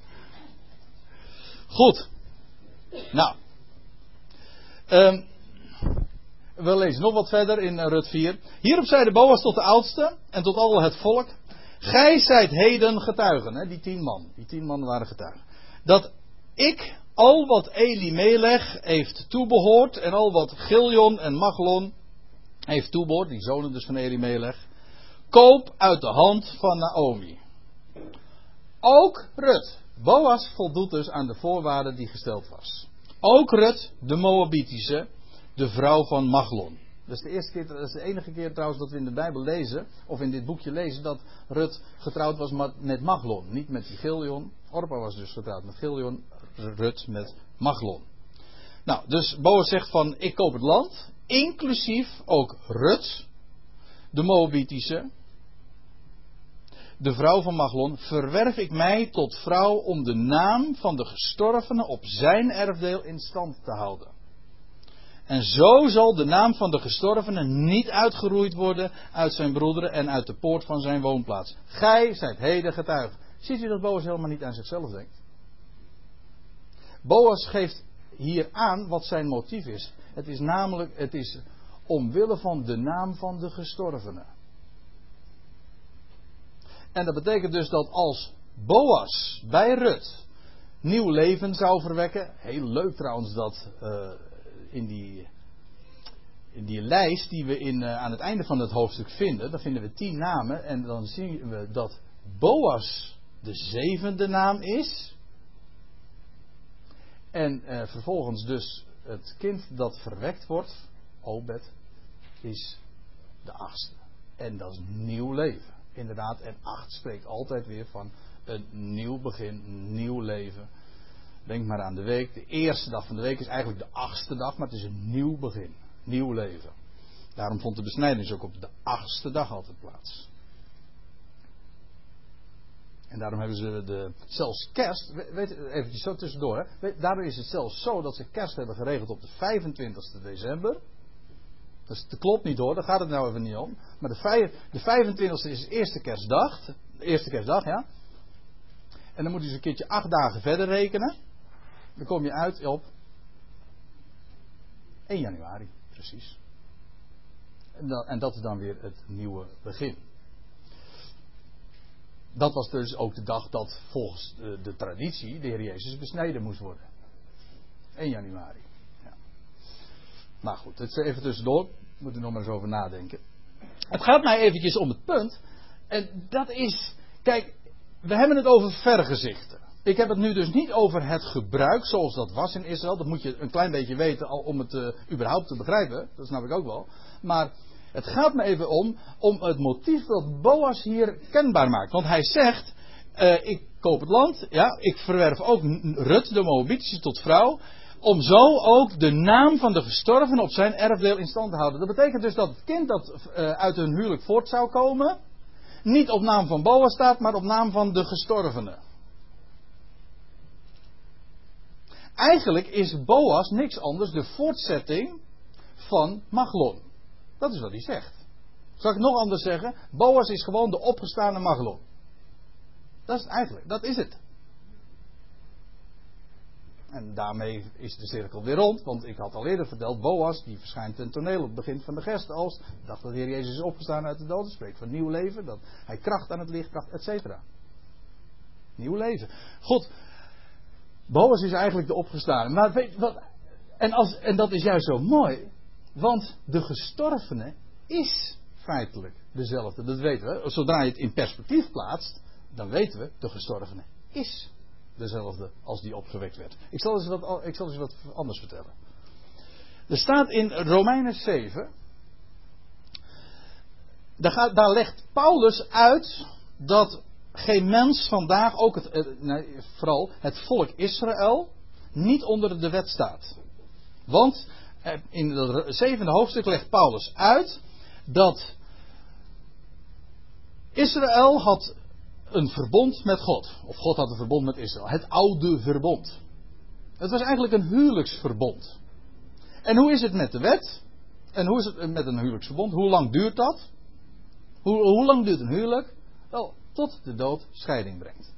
Goed. Nou. Um, we lezen nog wat verder in Rut vier. Hierop zeide Boas tot de oudste en tot al het volk. Gij zijt heden getuigen. Hè, die tien man. Die tien man waren getuigen. Dat ik al wat Elimelech heeft toebehoord. En al wat Giljon en Machlon heeft toebehoord. Die zonen dus van Elimelech. Koop uit de hand van Naomi. Ook Rut. Boas voldoet dus aan de voorwaarden die gesteld was. Ook Rut, de Moabitische, de vrouw van Machlon. Dat is de eerste keer, dat is de enige keer trouwens dat we in de Bijbel lezen, of in dit boekje lezen, dat Rut getrouwd was met Machlon. Niet met die Giljon. Orpa was dus getrouwd met Giljon, Rut met Machlon. Nou, dus Boas zegt van, ik koop het land, inclusief ook Rut, de Moabitische, de vrouw van Machlon, verwerf ik mij tot vrouw om de naam van de gestorvene op zijn erfdeel in stand te houden. En zo zal de naam van de gestorvene niet uitgeroeid worden uit zijn broederen en uit de poort van zijn woonplaats. Gij zijt heden getuige. Ziet u dat Boas helemaal niet aan zichzelf denkt? Boas geeft hier aan wat zijn motief is. Het is namelijk, het is omwille van de naam van de gestorvene. En dat betekent dus dat als Boas bij Rut nieuw leven zou verwekken. Heel leuk trouwens dat uh, in, die, in die lijst die we in, uh, aan het einde van het hoofdstuk vinden. Dan vinden we tien namen. En dan zien we dat Boas de zevende naam is. En uh, vervolgens dus het kind dat verwekt wordt, Obed, is de achtste. En dat is nieuw leven. Inderdaad, en acht spreekt altijd weer van een nieuw begin, een nieuw leven. Denk maar aan de week. De eerste dag van de week is eigenlijk de achtste dag, maar het is een nieuw begin. Nieuw leven. Daarom vond de besnijdenis ook op de achtste dag altijd plaats. En daarom hebben ze de, zelfs kerst, weet, eventjes zo tussendoor, hè, weet, daardoor is het zelfs zo dat ze kerst hebben geregeld op de vijfentwintigste december. Dus dat klopt niet hoor, daar gaat het nou even niet om. Maar de, vijf, de vijfentwintigste is de eerste kerstdag. De eerste kerstdag, ja. En dan moet je eens een keertje acht dagen verder rekenen. Dan kom je uit op één januari, precies. En, dan, en dat is dan weer het nieuwe begin. Dat was dus ook de dag dat volgens de, de traditie de Heer Jezus besneden moest worden. één januari. Ja. Maar goed, het is even tussendoor. We moeten er nog maar eens over nadenken. Het gaat mij eventjes om het punt. En dat is, Kijk, we hebben het over vergezichten. Ik heb het nu dus niet over het gebruik zoals dat was in Israël. Dat moet je een klein beetje weten al om het uh, überhaupt te begrijpen. Dat snap ik ook wel. Maar het gaat me even om, om het motief dat Boas hier kenbaar maakt. Want hij zegt, uh, ik koop het land, ja, ik verwerf ook Rut, de Moabitische, tot vrouw. Om zo ook de naam van de gestorven op zijn erfdeel in stand te houden. Dat betekent dus dat het kind dat uh, uit hun huwelijk voort zou komen, niet op naam van Boas staat, maar op naam van de gestorvene. Eigenlijk is Boas niks anders de voortzetting van Machlon. Dat is wat hij zegt. Zal ik nog anders zeggen? Boas is gewoon de opgestane Machlon. Dat is het eigenlijk, dat is het. En daarmee is de cirkel weer rond, want ik had al eerder verteld, Boas die verschijnt ten toneel op het begin van de gerstoogst. Ik dacht dat de Heer Jezus is opgestaan uit de doden, spreekt van nieuw leven, dat hij kracht aan het licht bracht, et cetera. Nieuw leven. God, Boas is eigenlijk de opgestane. Maar weet wat, en, als, en dat is juist zo mooi, want de gestorvene is feitelijk dezelfde. Dat weten we. Zodra je het in perspectief plaatst, dan weten we, de gestorvene is dezelfde als die opgewekt werd. Ik zal eens wat, ik zal eens wat anders vertellen. Er staat in Romeinen zeven. Daar, gaat, daar legt Paulus uit dat geen mens vandaag, ook het, nee, vooral het volk Israël, niet onder de wet staat. Want in het zevende hoofdstuk legt Paulus uit dat Israël had een verbond met God. Of God had een verbond met Israël. Het oude verbond. Het was eigenlijk een huwelijksverbond. En hoe is het met de wet? En hoe is het met een huwelijksverbond? Hoe lang duurt dat? Hoe, hoe lang duurt een huwelijk? Wel, tot de dood scheiding brengt.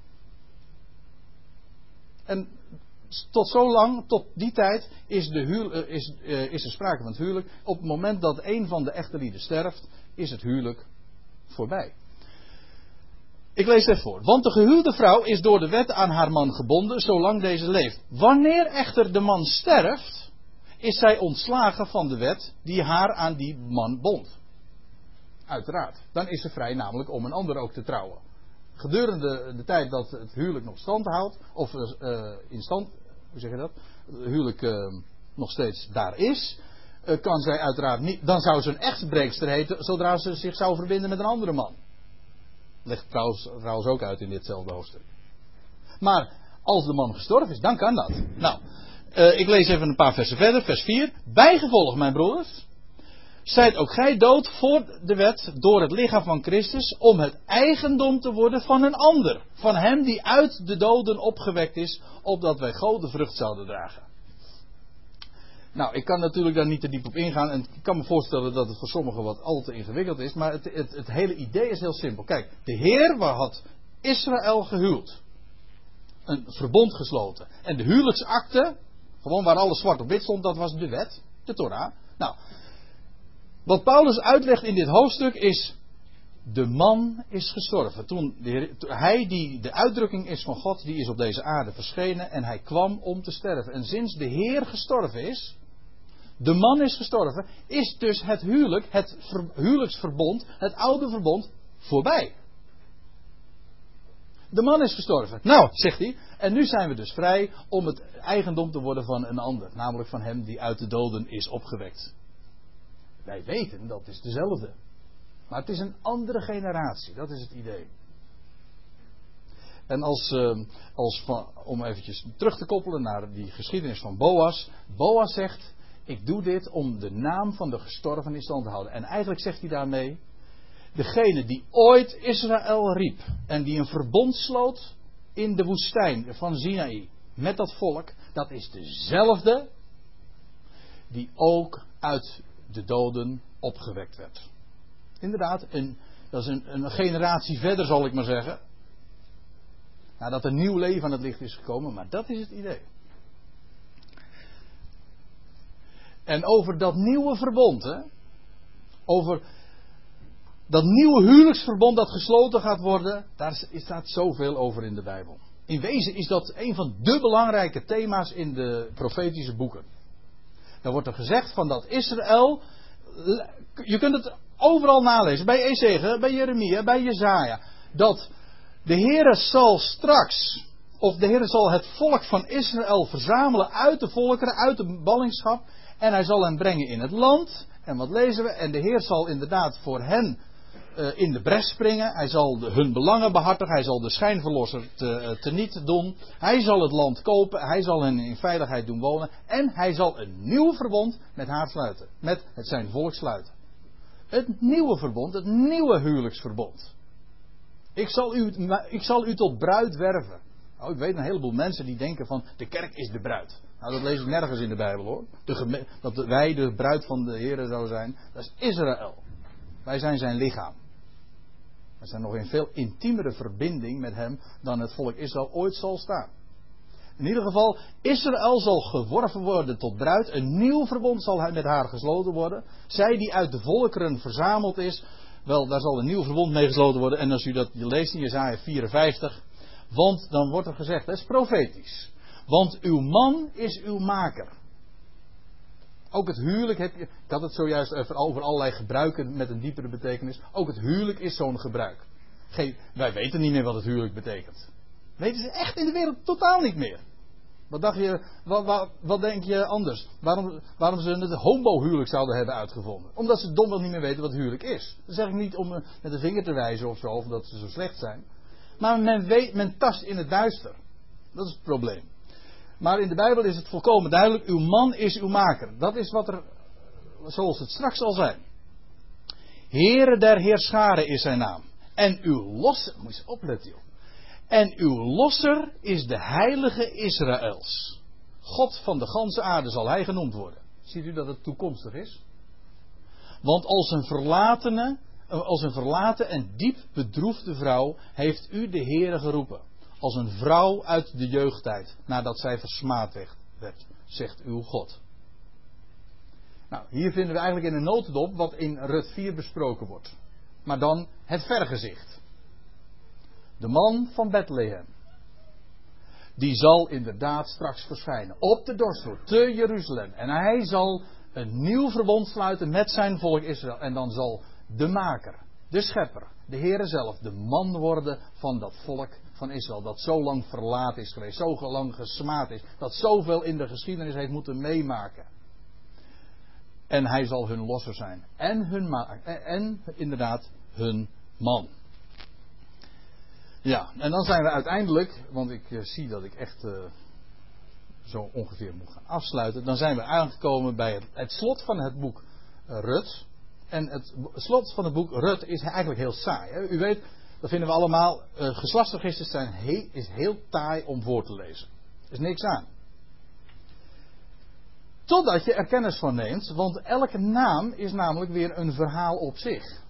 En tot zo lang, tot die tijd, is, de huwel, is, uh, is er sprake van het huwelijk. Op het moment dat een van de echtelieden sterft, is het huwelijk voorbij. Ik lees even voor. Want de gehuwde vrouw is door de wet aan haar man gebonden, zolang deze leeft. Wanneer echter de man sterft, is zij ontslagen van de wet die haar aan die man bond. Uiteraard. Dan is ze vrij namelijk om een ander ook te trouwen. Gedurende de tijd dat het huwelijk nog stand houdt, of uh, in stand, hoe zeg je dat? Het huwelijk uh, nog steeds daar is, uh, kan zij uiteraard niet, dan zou ze een echtbreekster heten, zodra ze zich zou verbinden met een andere man. Legt trouwens, trouwens ook uit in ditzelfde hoofdstuk. Maar als de man gestorven is, dan kan dat. Nou, uh, ik lees even een paar versen verder, vers vier. Bijgevolg, mijn broeders, zijt ook gij dood voor de wet door het lichaam van Christus, om het eigendom te worden van een ander. Van hem die uit de doden opgewekt is, opdat wij God de vrucht zouden dragen. Nou, ik kan natuurlijk daar niet te diep op ingaan. En ik kan me voorstellen dat het voor sommigen wat al te ingewikkeld is. Maar het, het, het hele idee is heel simpel. Kijk, de Heer had Israël gehuwd. Een verbond gesloten. En de huwelijksakte, gewoon waar alles zwart op wit stond, dat was de wet, de Torah. Nou, wat Paulus uitlegt in dit hoofdstuk is, de man is gestorven. Toen de Heer, hij die de uitdrukking is van God, die is op deze aarde verschenen en hij kwam om te sterven. En sinds de Heer gestorven is, de man is gestorven, is dus het huwelijk, het ver, huwelijksverbond, het oude verbond, voorbij. De man is gestorven. Nou, zegt hij, en nu zijn we dus vrij om het eigendom te worden van een ander. Namelijk van hem die uit de doden is opgewekt. Wij weten, dat is dezelfde. Maar het is een andere generatie, dat is het idee. En als, uh, als van, om eventjes terug te koppelen naar die geschiedenis van Boas. Boas zegt, ik doe dit om de naam van de gestorven in stand te houden. En eigenlijk zegt hij daarmee, degene die ooit Israël riep en die een verbond sloot in de woestijn van Sinaï met dat volk, dat is dezelfde die ook uit de doden opgewekt werd. Inderdaad, een, dat is een, een generatie verder zal ik maar zeggen. Nadat een nieuw leven aan het licht is gekomen, maar dat is het idee. En over dat nieuwe verbond, hè, over dat nieuwe huwelijksverbond dat gesloten gaat worden, daar staat zoveel over in de Bijbel. In wezen is dat een van de belangrijke thema's in de profetische boeken. Dan wordt er gezegd van dat Israël, je kunt het overal nalezen, bij Ezechiël, bij Jeremia, bij Jesaja, dat De Heere zal straks, of de Heere zal het volk van Israël verzamelen uit de volkeren, uit de ballingschap. En hij zal hen brengen in het land. En wat lezen we? En de Heer zal inderdaad voor hen uh, in de bres springen. Hij zal de, hun belangen behartigen. Hij zal de schijnverlosser te, uh, teniet doen. Hij zal het land kopen. Hij zal hen in veiligheid doen wonen. En hij zal een nieuw verbond met haar sluiten. Met het zijn volk sluiten. Het nieuwe verbond. Het nieuwe huwelijksverbond. Ik zal u, ik zal u tot bruid werven. Nou, ik weet een heleboel mensen die denken van de kerk is de bruid. Nou, dat lees ik nergens in de Bijbel hoor. De geme- dat wij de bruid van de Heer zouden zijn. Dat is Israël. Wij zijn zijn lichaam. We zijn nog in veel intiemere verbinding met hem dan het volk Israël ooit zal staan. In ieder geval, Israël zal geworven worden tot bruid. Een nieuw verbond zal met haar gesloten worden. Zij die uit de volkeren verzameld is. Wel, daar zal een nieuw verbond mee gesloten worden. En als u dat leest in Jesaja vierenvijftig. Want dan wordt er gezegd, dat is profetisch. Want uw man is uw maker. Ook het huwelijk heb je. Ik had het zojuist over, over allerlei gebruiken met een diepere betekenis. Ook het huwelijk is zo'n gebruik. Geen, wij weten niet meer wat het huwelijk betekent. Weten ze echt in de wereld totaal niet meer. Wat dacht je, wat, wat, wat denk je anders? Waarom, waarom ze het homohuwelijk zouden hebben uitgevonden? Omdat ze domweg niet meer weten wat huwelijk is. Dat zeg ik niet om met de vinger te wijzen of zo, of dat ze zo slecht zijn. Maar men weet, men tast in het duister. Dat is het probleem. Maar in de Bijbel is het volkomen duidelijk. Uw man is uw maker. Dat is wat er, zoals het straks zal zijn. Heere der Heerscharen is zijn naam. En uw losser, moet je eens opletten joh. En uw losser is de heilige Israëls. God van de ganse aarde zal hij genoemd worden. Ziet u dat het toekomstig is? Want als een verlatene, als een verlaten en diep bedroefde vrouw heeft u de Heere geroepen. Als een vrouw uit de jeugdtijd, nadat zij versmaad werd, zegt uw God. Nou, hier vinden we eigenlijk in een notendop wat in Rut vier besproken wordt. Maar dan het vergezicht. De man van Bethlehem. Die zal inderdaad straks verschijnen. Op de dorpsroute te Jeruzalem. En hij zal een nieuw verbond sluiten met zijn volk Israël. En dan zal de maker, de schepper, de Heere zelf, de man worden van dat volk van Israël. Dat zo lang verlaten is geweest. Zo lang gesmaad is. Dat zoveel in de geschiedenis heeft moeten meemaken. En hij zal hun losser zijn. En, hun ma- en inderdaad hun man. Ja, en dan zijn we uiteindelijk, want ik uh, zie dat ik echt uh, zo ongeveer moet gaan afsluiten. Dan zijn we aangekomen bij het, het slot van het boek uh, Rut. En het slot van het boek Rut is eigenlijk heel saai. Hè? U weet, dat vinden we allemaal. Uh, geslachtsregisters zijn heel, is heel taai om voor te lezen. Er is niks aan. Totdat je er kennis van neemt, want elke naam is namelijk weer een verhaal op zich.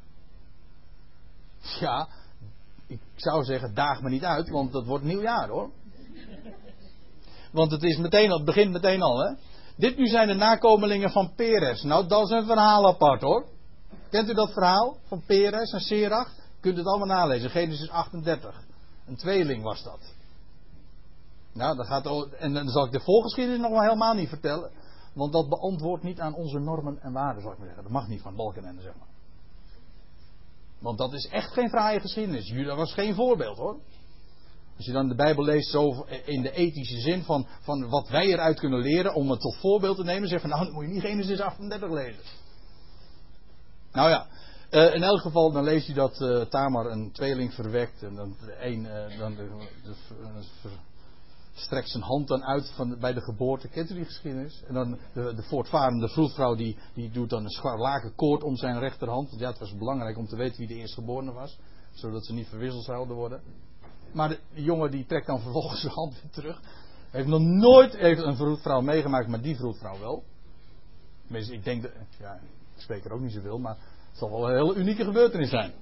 Ja, ik zou zeggen, daag me niet uit, want dat wordt nieuwjaar hoor. Want het is meteen, het begint meteen al hè. Dit nu zijn de nakomelingen van Peres. Nou, dat is een verhaal apart hoor. Kent u dat verhaal van Peres en Serach? Je kunt het allemaal nalezen, Genesis achtendertig. Een tweeling was dat. Nou, dat gaat, en dan zal ik de voorgeschiedenis nog wel helemaal niet vertellen. Want dat beantwoordt niet aan onze normen en waarden, zal ik maar zeggen. Dat mag niet van Balkenende, zeg maar. Want dat is echt geen fraaie geschiedenis. Juda was geen voorbeeld hoor. Als je dan de Bijbel leest zo in de ethische zin van, van wat wij eruit kunnen leren om het tot voorbeeld te nemen. Zeg van nou, dan moet je niet Genesis achtendertig lezen. Nou ja, uh, in elk geval dan lees je dat uh, Tamar een tweeling verwekt. En dan, de een, uh, dan de, de, de, strekt zijn hand dan uit van, bij de geboorte. Kent u die geschiedenis? En dan de, de voortvarende vroedvrouw die, die doet dan een scharlaken koord om zijn rechterhand. Want ja, het was belangrijk om te weten wie de eerstgeborene was. Zodat ze niet verwisseld zouden worden. Maar de, de jongen die trekt dan vervolgens zijn hand weer terug. Heeft nog nooit heeft een vroedvrouw meegemaakt, maar die vroedvrouw wel. Tenminste, ik denk, dat, ja, ik spreek er ook niet zoveel, maar het zal wel een hele unieke gebeurtenis zijn.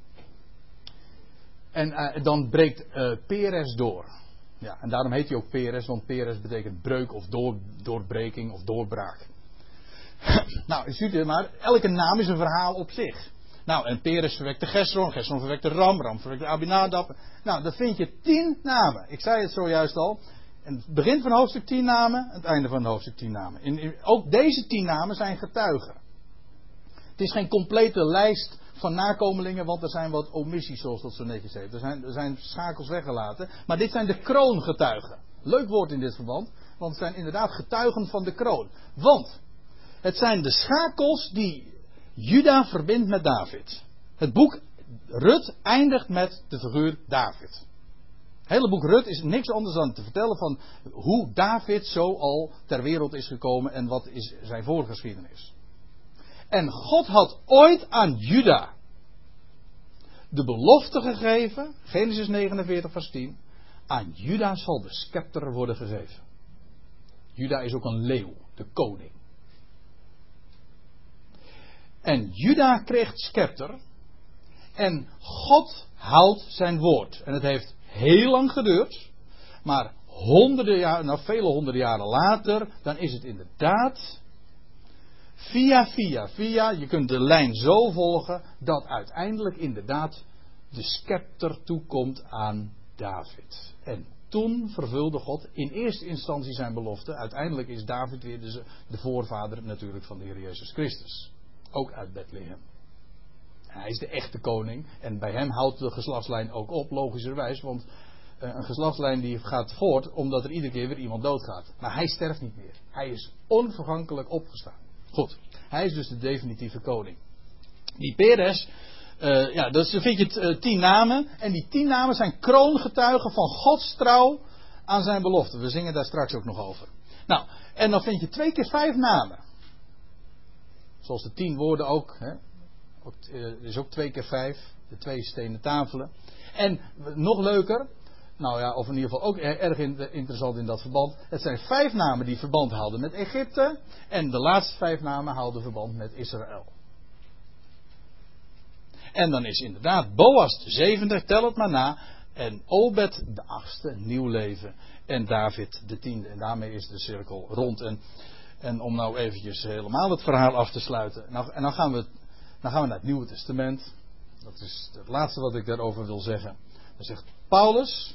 En uh, dan breekt uh, Peres door. Ja, en daarom heet hij ook Peres, want Peres betekent breuk of door, doorbreking of doorbraak. Nou, u ziet het maar, elke naam is een verhaal op zich. Nou, en Peres verwekte Gesron, Gesron verwekte Ram, Ram verwekte Abinadab. Nou, dan vind je tien namen. Ik zei het zojuist al. En het begin van hoofdstuk tien namen, het einde van hoofdstuk tien namen. En ook deze tien namen zijn getuigen. Het is geen complete lijst van nakomelingen, want er zijn wat omissies, zoals dat zo netjes heet. Er zijn, er zijn schakels weggelaten. Maar dit zijn de kroongetuigen. Leuk woord in dit verband, want het zijn inderdaad getuigen van de kroon. Want het zijn de schakels die Juda verbindt met David. Het boek Rut eindigt met de figuur David. Het hele boek Rut is niks anders dan te vertellen van hoe David zo al ter wereld is gekomen en wat is zijn voorgeschiedenis. En God had ooit aan Juda de belofte gegeven, Genesis negenenveertig vers tien, aan Juda zal de scepter worden gegeven. Juda is ook een leeuw, de koning. En Juda kreeg het scepter en God houdt zijn woord. En het heeft heel lang geduurd, maar honderden jaren, nou vele honderden jaren later, dan is het inderdaad via, via, via, je kunt de lijn zo volgen, dat uiteindelijk inderdaad de scepter toekomt aan David. En toen vervulde God in eerste instantie zijn belofte. Uiteindelijk is David weer de, de voorvader natuurlijk van de Heer Jezus Christus. Ook uit Bethlehem. Hij is de echte koning. En bij hem houdt de geslachtslijn ook op, logischerwijs. Want uh, een geslachtslijn die gaat voort omdat er iedere keer weer iemand doodgaat. Maar hij sterft niet meer. Hij is onvergankelijk opgestaan. Goed. Hij is dus de definitieve koning. Die Peres, uh, ja, dus dan vind je t, uh, tien namen. En die tien namen zijn kroongetuigen van Gods trouw aan zijn belofte. We zingen daar straks ook nog over. Nou, en dan vind je twee keer vijf namen. Zoals de tien woorden ook. Hè. Ook uh, er is ook twee keer vijf. De twee stenen tafelen. En nog leuker. Nou ja, of in ieder geval ook erg interessant in dat verband. Het zijn vijf namen die verband houden met Egypte. En de laatste vijf namen houden verband met Israël. En dan is inderdaad Boas de zevende, tel het maar na. En Obed de achtste, nieuw leven. En David de tiende. En daarmee is de cirkel rond. En, en om nou eventjes helemaal het verhaal af te sluiten. Nou, en dan gaan, we, dan gaan we naar het Nieuwe Testament. Dat is het laatste wat ik daarover wil zeggen. Dan zegt Paulus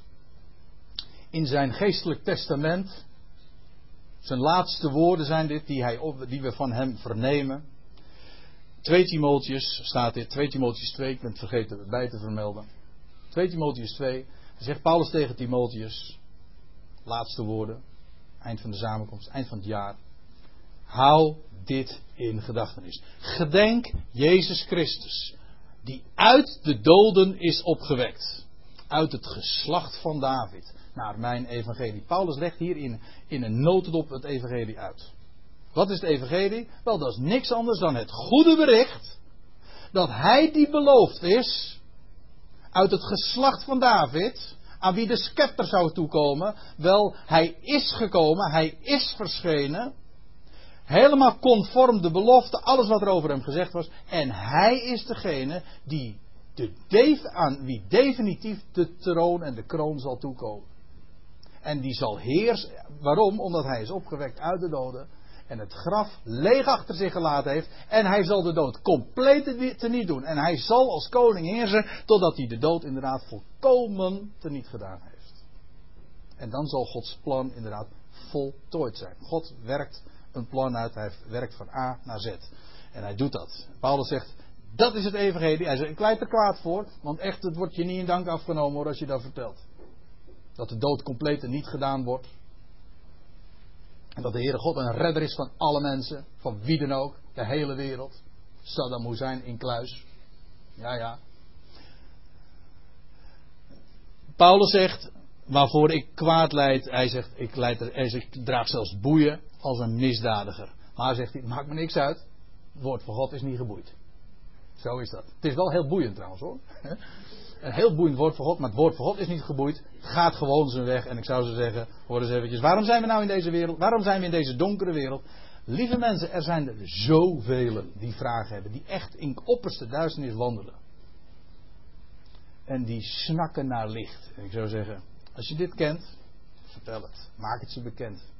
in zijn geestelijk testament. Zijn laatste woorden zijn dit, die, hij, die we van hem vernemen. twee Timotheus staat dit, twee Timotheus twee, ik ben het vergeten erbij te vermelden. twee Timotheus twee, zegt Paulus tegen Timotheus, laatste woorden, eind van de samenkomst, eind van het jaar. Hou dit in gedachtenis. Gedenk Jezus Christus, die uit de doden is opgewekt. Uit het geslacht van David, naar mijn evangelie. Paulus legt hier in, in een notendop het evangelie uit. Wat is het evangelie? Wel, dat is niks anders dan het goede bericht dat hij die beloofd is uit het geslacht van David, aan wie de scepter zou toekomen. Wel, hij is gekomen, hij is verschenen, helemaal conform de belofte, alles wat er over hem gezegd was. En hij is degene die de def, aan wie definitief de troon en de kroon zal toekomen. En die zal heersen. Waarom? Omdat hij is opgewekt uit de doden. En het graf leeg achter zich gelaten heeft. En hij zal de dood compleet teniet doen. En hij zal als koning heersen. Totdat hij de dood inderdaad volkomen teniet gedaan heeft. En dan zal Gods plan inderdaad voltooid zijn. God werkt een plan uit. Hij werkt van A naar Z. En hij doet dat. Paulus zegt, dat is het evangelie. Hij zegt, ik leid er kwaad voor. Want echt, het wordt je niet in dank afgenomen hoor als je dat vertelt. Dat de dood compleet en niet gedaan wordt. En dat de Heere God een redder is van alle mensen. Van wie dan ook. De hele wereld. Saddam Hussein in kluis. Ja, ja. Paulus zegt, waarvoor ik kwaad lijd. Hij zegt, ik, leid er, hij zegt, ik draag zelfs boeien als een misdadiger. Maar zegt hij, maakt me niks uit. Het woord van God is niet geboeid. Zo is dat. Het is wel heel boeiend trouwens hoor. Een heel boeiend woord van God, maar het woord van God is niet geboeid. Gaat gewoon zijn weg. En ik zou zo zeggen, hoor eens eventjes, waarom zijn we nou in deze wereld? Waarom zijn we in deze donkere wereld? Lieve mensen, er zijn er zoveel die vragen hebben. Die echt in opperste duisternis wandelen. En die snakken naar licht. En ik zou zeggen, als je dit kent, vertel het. Maak het ze bekend.